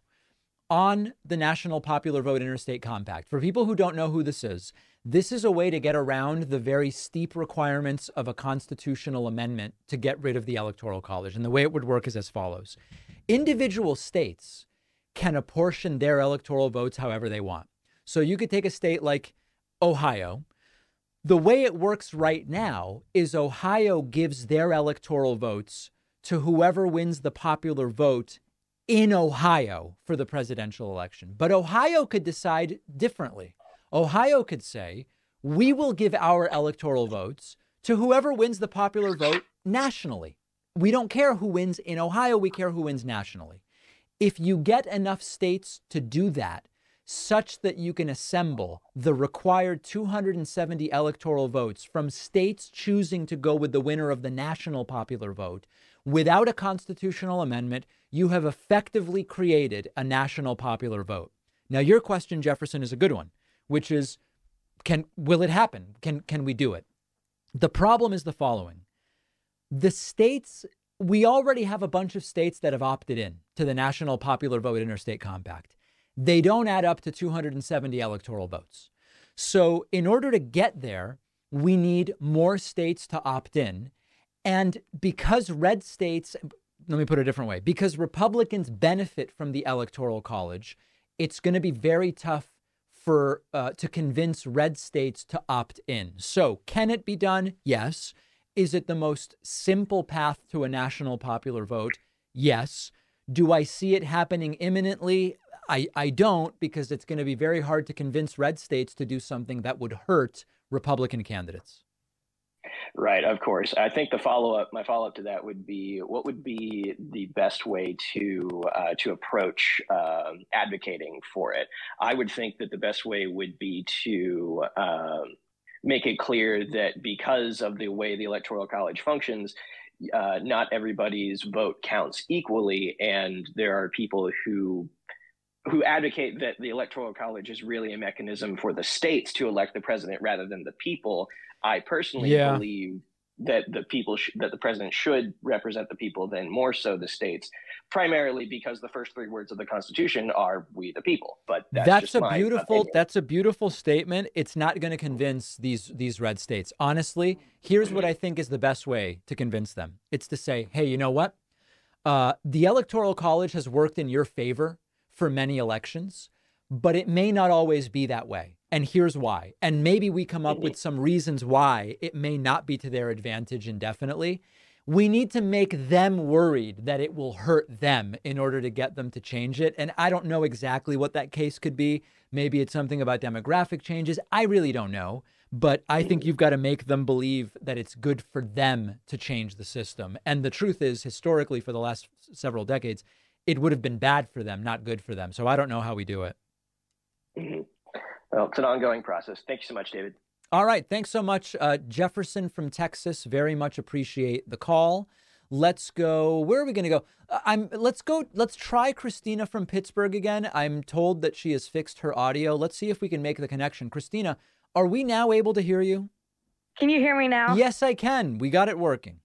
on the National Popular Vote Interstate Compact, for people who don't know who this is, this is a way to get around the very steep requirements of a constitutional amendment to get rid of the Electoral College. And the way it would work is as follows. Individual states can apportion their electoral votes however they want. So you could take a state like Ohio. The way it works right now is Ohio gives their electoral votes to whoever wins the popular vote in Ohio for the presidential election. But Ohio could decide differently. Ohio could say, we will give our electoral votes to whoever wins the popular vote nationally. We don't care who wins in Ohio. We care who wins nationally. If you get enough states to do that, such that you can assemble the required two hundred seventy electoral votes from states choosing to go with the winner of the national popular vote, without a constitutional amendment, you have effectively created a national popular vote. Now, your question, Jefferson, is a good one, which is, can will it happen? Can can we do it? The problem is the following. The states, we already have a bunch of states that have opted in to the National Popular Vote Interstate Compact. They don't add up to two hundred seventy electoral votes. So in order to get there, we need more states to opt in. And because red states, let me put it a different way. Because Republicans benefit from the Electoral College, it's going to be very tough for uh, to convince red states to opt in. So can it be done? Yes. Is it the most simple path to a national popular vote? Yes. Do I see it happening imminently? I, I don't, because it's going to be very hard to convince red states to do something that would hurt Republican candidates. Right, of course. I think the follow-up, my follow-up to that would be, what would be the best way to uh, to approach uh, advocating for it? I would think that the best way would be to um, make it clear that because of the way the Electoral College functions, uh, not everybody's vote counts equally, and there are people who who advocate that the Electoral College is really a mechanism for the states to elect the president rather than the people. I personally Yeah. believe that the people sh- that the president should represent the people, then more so the states, primarily because the first three words of the Constitution are "we the people." But that's, That's just a my beautiful opinion. that's a beautiful statement. It's not going to convince these these red states. Honestly, here's what I think is the best way to convince them. It's to say, hey, you know what? Uh, the Electoral College has worked in your favor for many elections, but it may not always be that way. And here's why. And maybe we come up with some reasons why it may not be to their advantage indefinitely. We need to make them worried that it will hurt them in order to get them to change it. And I don't know exactly what that case could be. Maybe it's something about demographic changes. I really don't know. But I think you've got to make them believe that it's good for them to change the system. And the truth is, historically, for the last several decades, it would have been bad for them, not good for them. So I don't know how we do it. Mhm. Well, it's an ongoing process. Thank you so much, David. All right. Thanks so much, uh, Jefferson from Texas. Very much appreciate the call. Let's go. Where are we going to go? Uh, I'm. Let's go. Let's try Christina from Pittsburgh again. I'm told that she has fixed her audio. Let's see if we can make the connection. Christina, are we now able to hear you? Can you hear me now? Yes, I can. We got it working.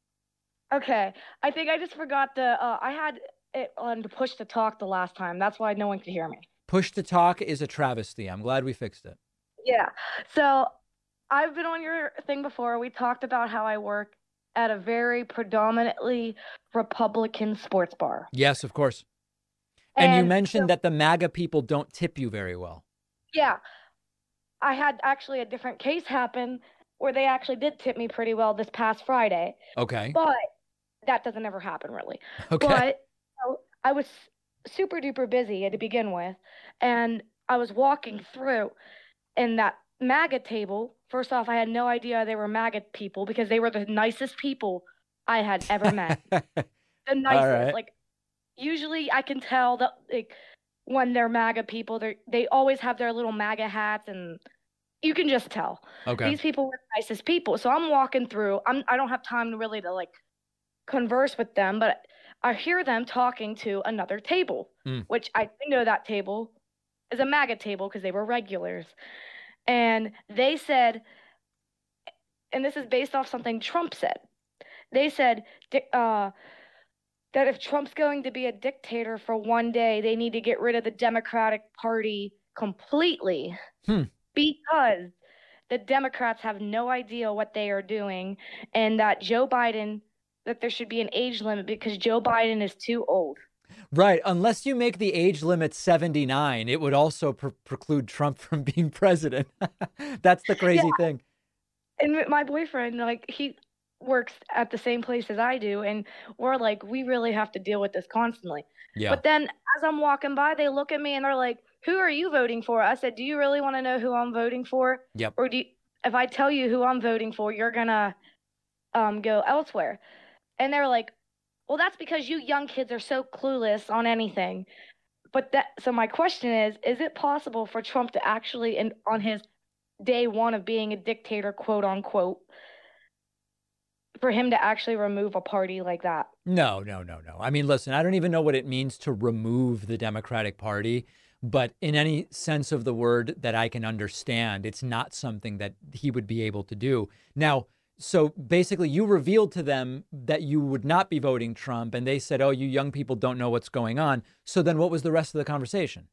Okay. I think I just forgot the, uh, I had it on to push to talk the last time. That's why no one could hear me. Push to talk is a travesty. I'm glad we fixed it. Yeah. So I've been on your thing before. We talked about how I work at a very predominantly Republican sports bar. Yes, of course. And, And you mentioned so- that the MAGA people don't tip you very well. Yeah. I had actually a different case happen where they actually did tip me pretty well this past Friday. Okay. But that doesn't ever happen really. Okay. But so, I was super duper busy to begin with, and I was walking through, and that MAGA table, first off, I had no idea they were MAGA people because they were the nicest people I had ever met. The nicest. right. Like, usually I can tell that, like, when they're MAGA people, they they always have their little MAGA hats, and you can just tell. Okay. These people were the nicest people. So I'm walking through. I'm I don't have time to really to like converse with them, but I hear them talking to another table, Mm. which I know that table is a MAGA table because they were regulars. And they said, and this is based off something Trump said. They said di- uh, that if Trump's going to be a dictator for one day, they need to get rid of the Democratic Party completely Hmm. because the Democrats have no idea what they are doing, and that Joe Biden, that there should be an age limit because Joe Biden is too old. Right. Unless you make the age limit seventy-nine, it would also pre- preclude Trump from being president. That's the crazy Yeah. thing. And my boyfriend, like, he works at the same place as I do, and we're like, we really have to deal with this constantly. Yeah. But then as I'm walking by, they look at me and they're like, who are you voting for? I said, do you really want to know who I'm voting for? Yep. Or do you, if I tell you who I'm voting for, you're going to um, go elsewhere? And they're like, well, that's because you young kids are so clueless on anything. But that, so my question is, is it possible for Trump to actually, in, on his day one of being a dictator, quote unquote, for him to actually remove a party like that? No, no, no, no. I mean, listen, I don't even know what it means to remove the Democratic Party, but in any sense of the word that I can understand, it's not something that he would be able to do. Now, so basically you revealed to them that you would not be voting Trump, and they said, oh, you young people don't know what's going on. So then what was the rest of the conversation?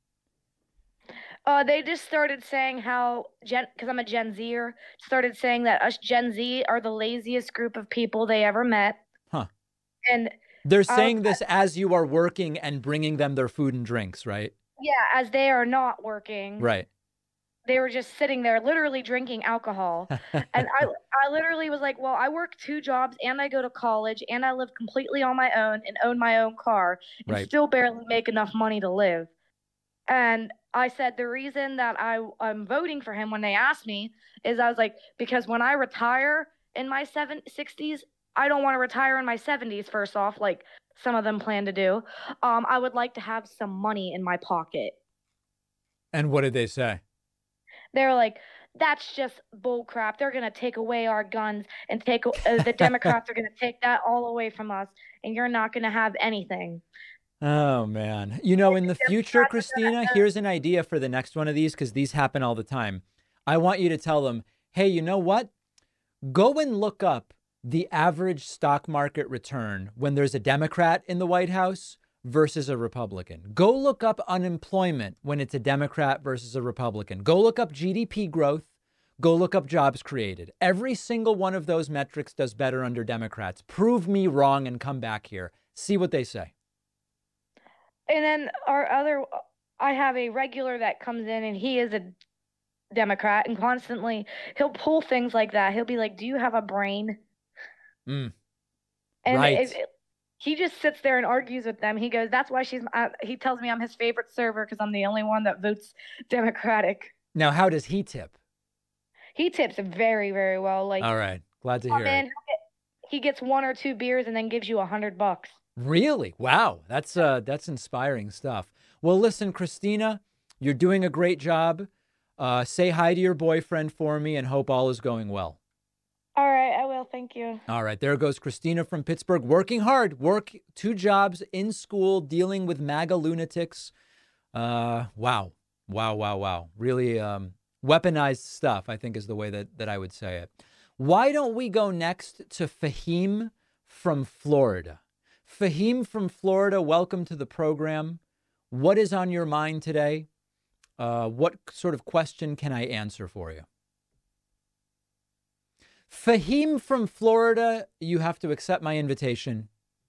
Uh, they just started saying how, Gen, because I'm a Gen Zer, started saying that us Gen Z are the laziest group of people they ever met. Huh. And They're I saying was- this as you are working and bringing them their food and drinks, right? Yeah, as they are not working. Right. They were just sitting there literally drinking alcohol. And I I literally was like, well, I work two jobs and I go to college and I live completely on my own and own my own car and Right. still barely make enough money to live. And I said the reason that I, I'm voting for him when they asked me is I was like, because when I retire in my seven, sixties, I don't want to retire in my seventies, first off, like some of them plan to do. Um, I would like to have some money in my pocket. And what did they say? They're like, that's just bull crap. They're going to take away our guns and take uh, the Democrats are going to take that all away from us. And you're not going to have anything. Oh, man. You know, in the future, Christina, here's an idea for the next one of these, because these happen all the time. I want you to tell them, hey, you know what? Go and look up the average stock market return when there's a Democrat in the White House versus a Republican. Go look up unemployment when it's a Democrat versus a Republican. Go look up G D P growth. Go look up jobs created. Every single one of those metrics does better under Democrats. Prove me wrong and come back here. See what they say. And then our other, I have a regular that comes in and he is a Democrat and constantly he'll pull things like that. He'll be like, do you have a brain? Mm. And Right. it, it, he just sits there and argues with them. He goes, that's why she's, uh, he tells me I'm his favorite server because I'm the only one that votes Democratic. Now, how does he tip? He tips very, very well. Like, All right. Glad to come hear in, it. he gets one or two beers and then gives you a hundred bucks. Really? Wow. That's uh that's inspiring stuff. Well, listen, Christina, you're doing a great job. Uh, say hi to your boyfriend for me and hope all is going well. All right, I will. Thank you. All right. There goes Christina from Pittsburgh, working hard, work two jobs in school, dealing with MAGA lunatics. Uh, wow. Wow, wow, wow. Really um, weaponized stuff, I think is the way that, that I would say it. Why don't we go next to Fahim from Florida? Fahim from Florida, welcome to the program. What is on your mind today? Uh, what sort of question can I answer for you? Fahim from Florida, you have to accept my invitation.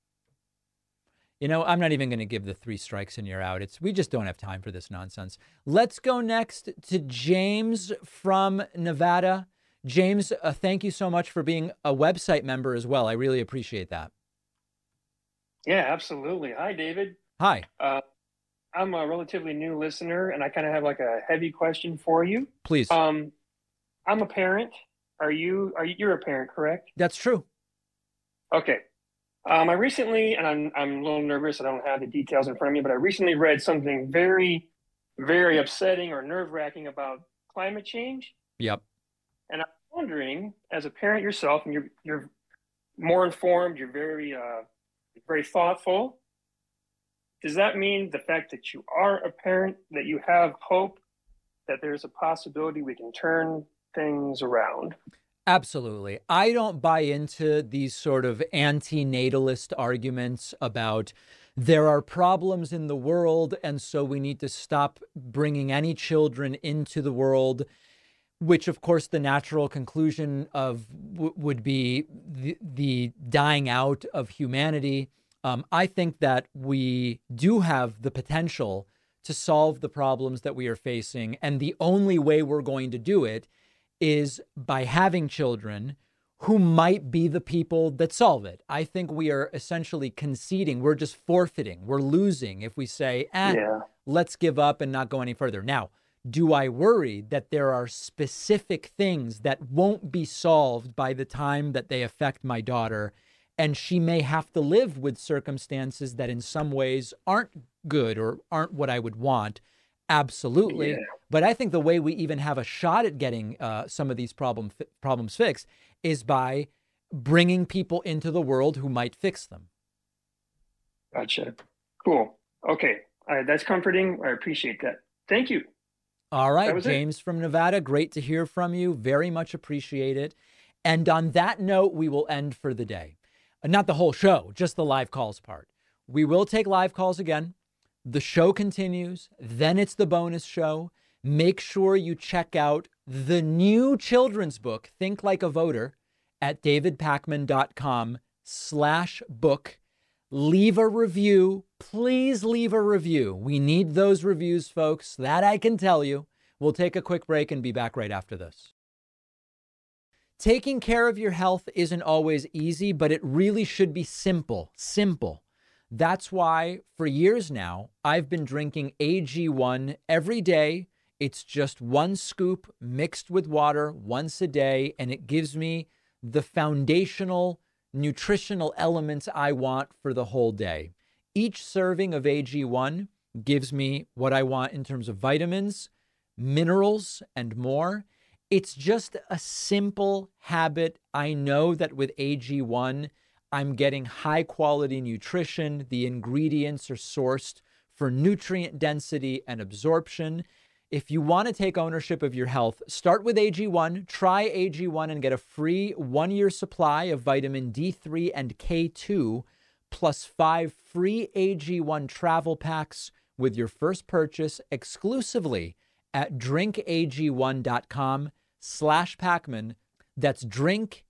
You know, I'm not even going to give the three strikes and you're out. It's we just don't have time for this nonsense. Let's go next to James from Nevada. James, uh, thank you so much for being a website member as well. I really appreciate that. Yeah, absolutely. Hi, David. Hi. Uh, I'm a relatively new listener, and I kind of have like a heavy question for you. Please. Um, I'm a parent. Are you? Are you? You're a parent, correct? That's true. Okay. Um, I recently, and I'm I'm a little nervous. I don't have the details in front of me, but I recently read something very, very upsetting or nerve-wracking about climate change. Yep. And I'm wondering, as a parent yourself, and you're you're more informed, you're very uh, very thoughtful. Does that mean the fact that you are a parent, that you have hope, that there's a possibility we can turn things around? Absolutely. I don't buy into these sort of anti-natalist arguments about there are problems in the world, and so we need to stop bringing any children into the world, which, of course, the natural conclusion of w- would be the, the dying out of humanity. Um, I think that we do have the potential to solve the problems that we are facing. And the only way we're going to do it is by having children who might be the people that solve it. I think we are essentially conceding. We're just forfeiting. We're losing if we say, eh, Yeah. let's give up and not go any further. Now, do I worry that there are specific things that won't be solved by the time that they affect my daughter? And she may have to live with circumstances that in some ways aren't good or aren't what I would want. Absolutely. Yeah. But I think the way we even have a shot at getting uh, some of these problem fi- problems fixed is by bringing people into the world who might fix them. Gotcha. Cool. Okay. All right. That's comforting. I appreciate that. Thank you. All That right, was it. James from Nevada, great to hear from you. Very much appreciate it. And on that note, we will end for the day. Uh, Not the whole show, just the live calls part. We will take live calls again. The show continues. Then it's the bonus show. Make sure you check out the new children's book, Think Like a Voter, at davidpakman.com slash book. leave a review. Please leave a review. We need those reviews, folks. That I can tell you. We'll take a quick break and be back right after this. Taking care of your health isn't always easy, but it really should be simple. Simple. That's why for years now, I've been drinking A G one every day. It's just one scoop mixed with water once a day, and it gives me the foundational nutritional elements I want for the whole day. Each serving of A G one gives me what I want in terms of vitamins, minerals, and more. It's just a simple habit. I know that with A G one, I'm getting high quality nutrition. The ingredients are sourced for nutrient density and absorption. If you want to take ownership of your health, start with A G one. Try A G one and get a free one-year supply of vitamin D three and K two, plus five free A G one travel packs with your first purchase exclusively at drinkag1.com slash Pacman. That's drinkag,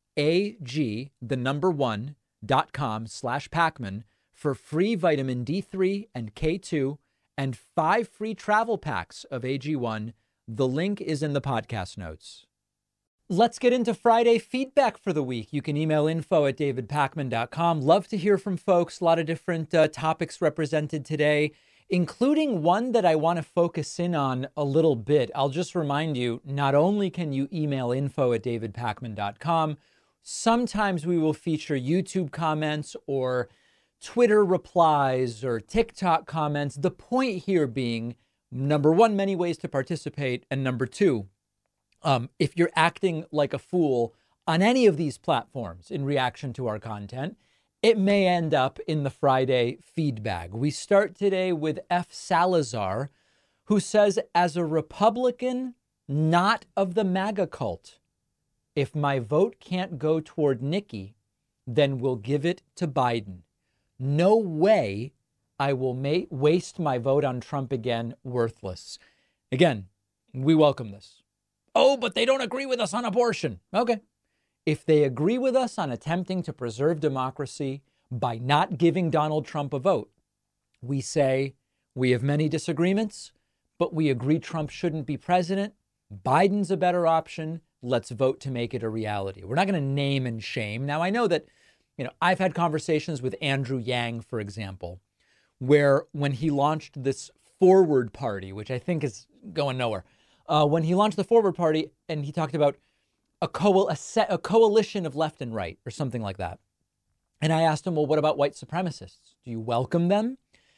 the number one, dot com slash Pacman for free vitamin D three and K two and five free travel packs of A G one. The link is in the podcast notes. Let's get into Friday feedback for the week. You can email info at david pacman dot com. Love to hear from folks. A lot of different uh, topics represented today, including one that I want to focus in on a little bit. I'll just remind you, not only can you email info at david pacman dot com, sometimes we will feature YouTube comments or Twitter replies or TikTok comments. The point here being, number one, many ways to participate. And number two, um, if you're acting like a fool on any of these platforms in reaction to our content, it may end up in the Friday feed bag. We start today with F. Salazar, who says, as a Republican, not of the MAGA cult, if my vote can't go toward Nikki, then we'll give it to Biden. No way I will ma- waste my vote on Trump again. Worthless. Again, we welcome this. Oh, but they don't agree with us on abortion. Okay. If they agree with us on attempting to preserve democracy by not giving Donald Trump a vote, we say we have many disagreements, but we agree Trump shouldn't be president. Biden's a better option. Let's vote to make it a reality. We're not going to name and shame. Now, I know that, you know, I've had conversations with Andrew Yang, for example, where when he launched this Forward Party, which I think is going nowhere, uh, when he launched the Forward Party and he talked about a, co- a, set, a coalition of left and right or something like that. And I asked him, well, what about white supremacists? Do you welcome them?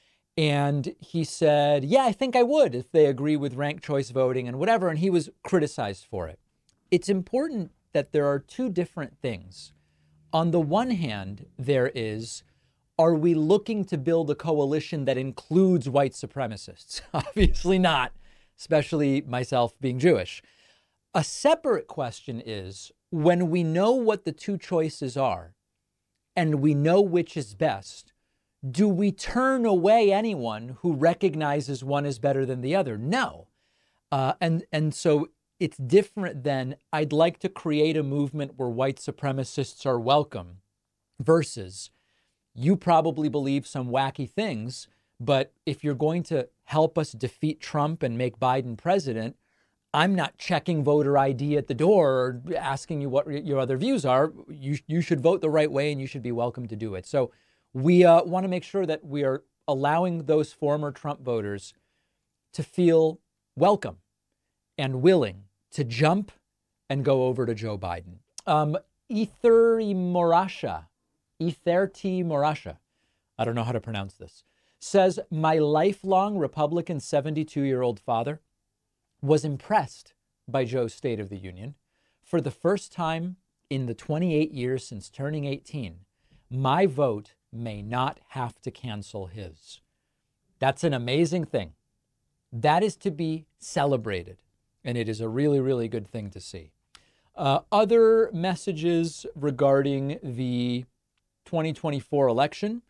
And he said, yeah, I think I would if they agree with ranked choice voting and whatever. And he was criticized for it. It's important that there are two different things. On the one hand, there is, are we looking to build a coalition that includes white supremacists? Obviously not, especially myself being Jewish. A separate question is, when we know what the two choices are and we know which is best, do we turn away anyone who recognizes one is better than the other? No. Uh, and, and so it's different than I'd like to create a movement where white supremacists are welcome versus you probably believe some wacky things, but if you're going to help us defeat Trump and make Biden president, I'm not checking voter I D at the door or asking you what your other views are. You, you should vote the right way and you should be welcome to do it. So we uh, want to make sure that we are allowing those former Trump voters to feel welcome and willing to jump and go over to Joe Biden. Um, Etherti Morasha, Etherti Morasha, I don't know how to pronounce this, says, my lifelong Republican seventy-two-year-old father was impressed by Joe's State of the Union. For the first time in the twenty-eight years since turning eighteen, my vote may not have to cancel his. That's an amazing thing. That is to be celebrated. And it is a really, really good thing to see. Uh, other messages regarding the twenty twenty-four election.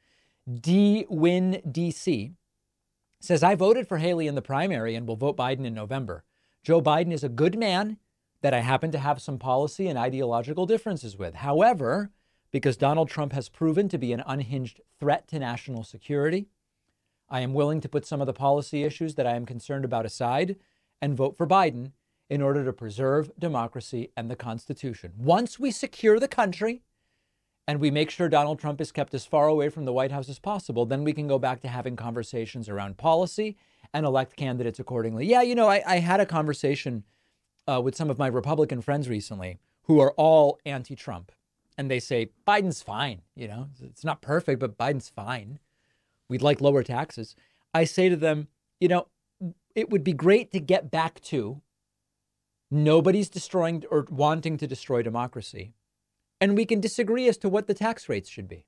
D Win D C says, I voted for Haley in the primary and will vote Biden in November. Joe Biden is a good man that I happen to have some policy and ideological differences with. However, because Donald Trump has proven to be an unhinged threat to national security. I am willing to put some of the policy issues that I am concerned about aside and vote for Biden in order to preserve democracy and the Constitution. Once we secure the country and we make sure Donald Trump is kept as far away from the White House as possible, then we can go back to having conversations around policy and elect candidates accordingly. Yeah, you know, I, I had a conversation uh, with some of my Republican friends recently who are all anti-Trump. And they say, Biden's fine. You know, it's not perfect, but Biden's fine. We'd like lower taxes. I say to them, you know, it would be great to get back to nobody's destroying or wanting to destroy democracy. And we can disagree as to what the tax rates should be.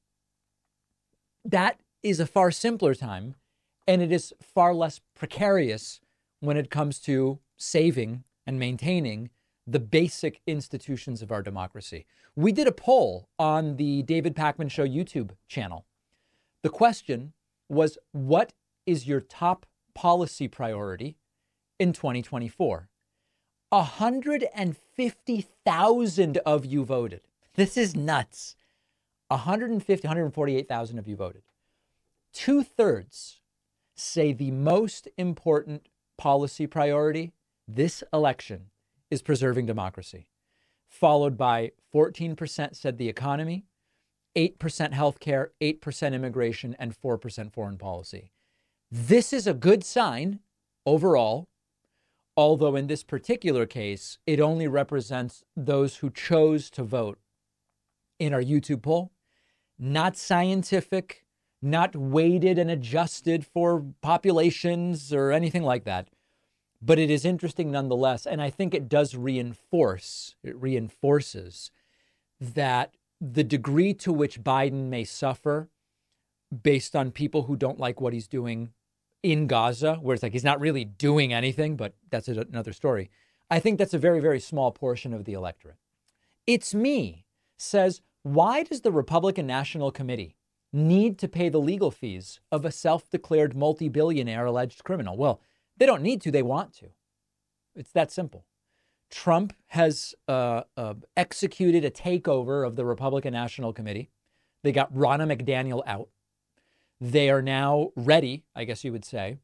That is a far simpler time. And it is far less precarious when it comes to saving and maintaining the basic institutions of our democracy. We did a poll on the David Pakman Show YouTube channel. The question was, what is your top policy priority in twenty twenty-four? one hundred fifty thousand of you voted. This is nuts. one hundred fifty, one hundred forty-eight thousand of you voted. Two thirds say the most important policy priority this election is preserving democracy, followed by fourteen percent said the economy, eight percent healthcare, eight percent immigration, and four percent foreign policy. This is a good sign overall, although in this particular case, it only represents those who chose to vote in our YouTube poll, not scientific, not weighted and adjusted for populations or anything like that. But it is interesting nonetheless. And I think it does reinforce, it reinforces that the degree to which Biden may suffer based on people who don't like what he's doing in Gaza, where it's like he's not really doing anything, but that's another story. I think that's a very, very small portion of the electorate. It's Me says, why does the Republican National Committee need to pay the legal fees of a self-declared multi-billionaire alleged criminal? Well, they don't need to. They want to. It's that simple. Trump has uh, uh, executed a takeover of the Republican National Committee. They got Ronna McDaniel out. They are now ready, I guess you would say,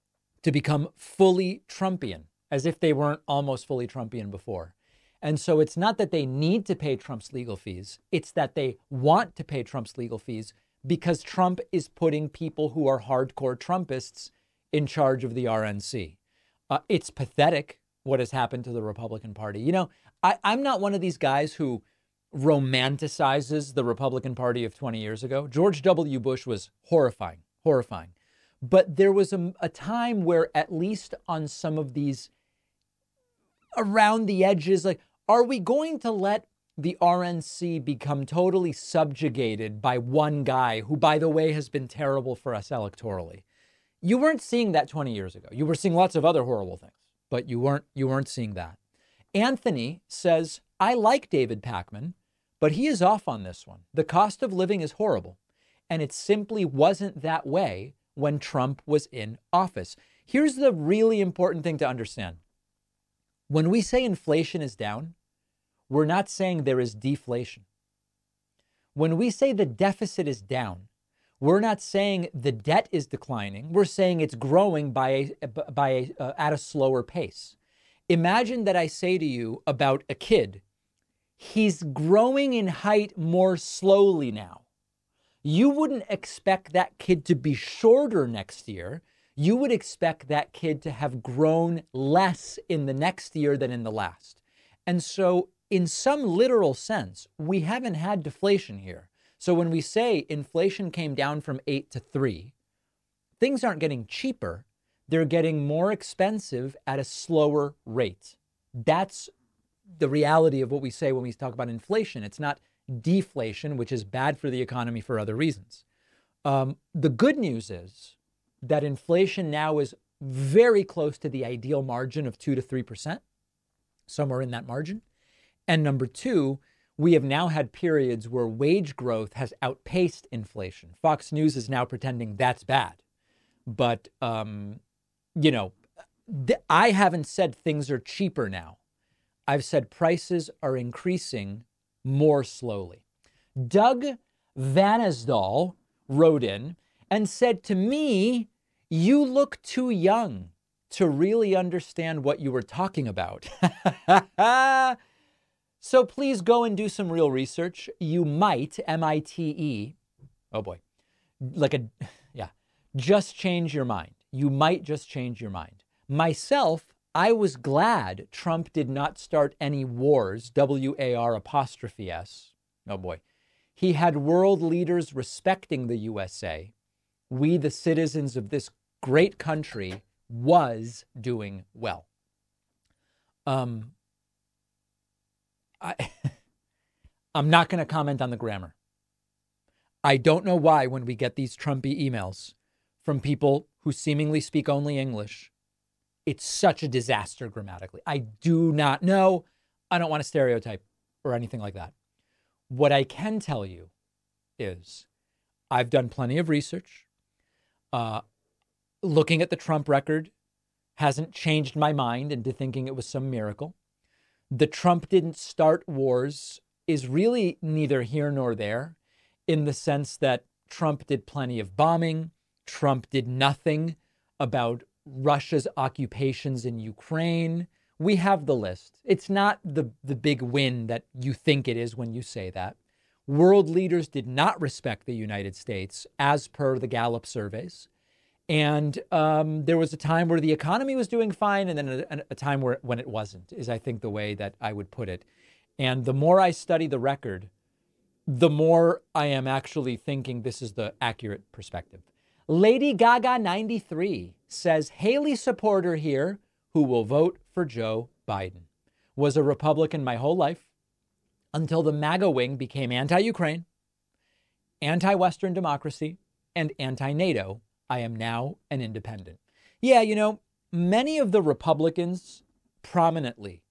to become fully Trumpian, as if they weren't almost fully Trumpian before. And so it's not that they need to pay Trump's legal fees. It's that they want to pay Trump's legal fees because Trump is putting people who are hardcore Trumpists in charge of the R N C. Uh, it's pathetic what has happened to the Republican Party. You know, I, I'm not one of these guys who romanticizes the Republican Party of twenty years ago. George W. Bush was horrifying, horrifying. But there was a, a time where, at least on some of these around the edges, like, are we going to let the R N C become totally subjugated by one guy who, by the way, has been terrible for us electorally? You weren't seeing that twenty years ago. You were seeing lots of other horrible things, but you weren't you weren't seeing that. Anthony says, I like David Pakman, but he is off on this one. The cost of living is horrible, and it simply wasn't that way when Trump was in office. Here's the really important thing to understand. When we say inflation is down, we're not saying there is deflation. When we say the deficit is down, we're not saying the debt is declining. We're saying it's growing by a, by a, uh, at a slower pace. Imagine that I say to you about a kid, he's growing in height more slowly now. You wouldn't expect that kid to be shorter next year. You would expect that kid to have grown less in the next year than in the last. And so in some literal sense, we haven't had deflation here. So when we say inflation came down from eight to three, things aren't getting cheaper. They're getting more expensive at a slower rate. That's the reality of what we say when we talk about inflation. It's not deflation, which is bad for the economy for other reasons. Um, the good news is that inflation now is very close to the ideal margin of two to three percent, somewhere in that margin. And number two, we have now had periods where wage growth has outpaced inflation. Fox News is now pretending that's bad. But, um, you know, th- I haven't said things are cheaper now. I've said prices are increasing more slowly. Doug Vanisdal wrote in and said to me, "You look too young to really understand what you were talking about." So please go and do some real research. You might, M I T E, oh boy, like a, yeah, just change your mind. You might just change your mind. Myself, I was glad Trump did not start any wars, W A R apostrophe S. Oh boy. He had world leaders respecting the U S A. We, the citizens of this great country, was doing well. Um, I, I'm not going to comment on the grammar. I don't know why when we get these Trumpy emails from people who seemingly speak only English, it's such a disaster grammatically. I do not know. I don't want to stereotype or anything like that. What I can tell you is I've done plenty of research. Uh, looking at the Trump record hasn't changed my mind into thinking it was some miracle. The Trump didn't start wars is really neither here nor there, in the sense that Trump did plenty of bombing. Trump did nothing about Russia's occupations in Ukraine. We have the list. It's not the, the big win that you think it is when you say that. World leaders did not respect the United States as per the Gallup surveys. And um, there was a time where the economy was doing fine, and then a, a time where when it wasn't, is I think the way that I would put it. And the more I study the record, the more I am actually thinking this is the accurate perspective. Lady Gaga ninety-three says, Haley supporter here who will vote for Joe Biden. Was a Republican my whole life until the MAGA wing became anti-Ukraine, anti-Western democracy, and anti-NATO. I am now an independent. Yeah, you know, many of the Republicans prominently,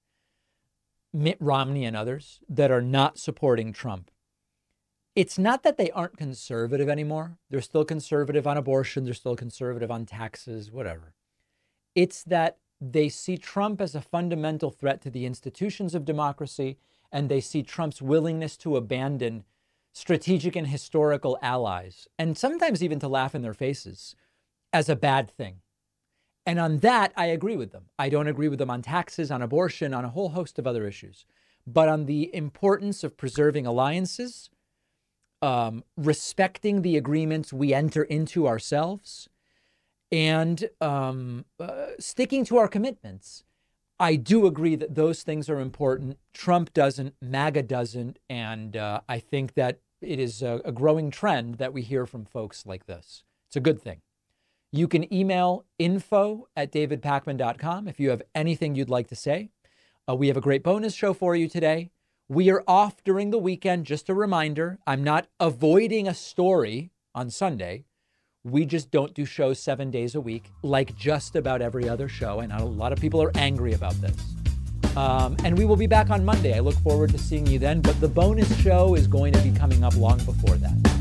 Mitt Romney and others, that are not supporting Trump, it's not that they aren't conservative anymore. They're still conservative on abortion. They're still conservative on taxes, whatever. It's that they see Trump as a fundamental threat to the institutions of democracy, and they see Trump's willingness to abandon strategic and historical allies, and sometimes even to laugh in their faces, as a bad thing. And on that, I agree with them. I don't agree with them on taxes, on abortion, on a whole host of other issues. But on the importance of preserving alliances, um, respecting the agreements we enter into ourselves, and um, uh, sticking to our commitments, I do agree that those things are important. Trump doesn't, MAGA doesn't, and uh, I think that it is a, a growing trend that we hear from folks like this. It's a good thing. You can email info at david pakman dot com if you have anything you'd like to say. Uh, we have a great bonus show for you today. We are off during the weekend. Just a reminder, I'm not avoiding a story on Sunday. We just don't do shows seven days a week, like just about every other show. And a lot of people are angry about this. Um, and we will be back on Monday. I look forward to seeing you then. But the bonus show is going to be coming up long before that.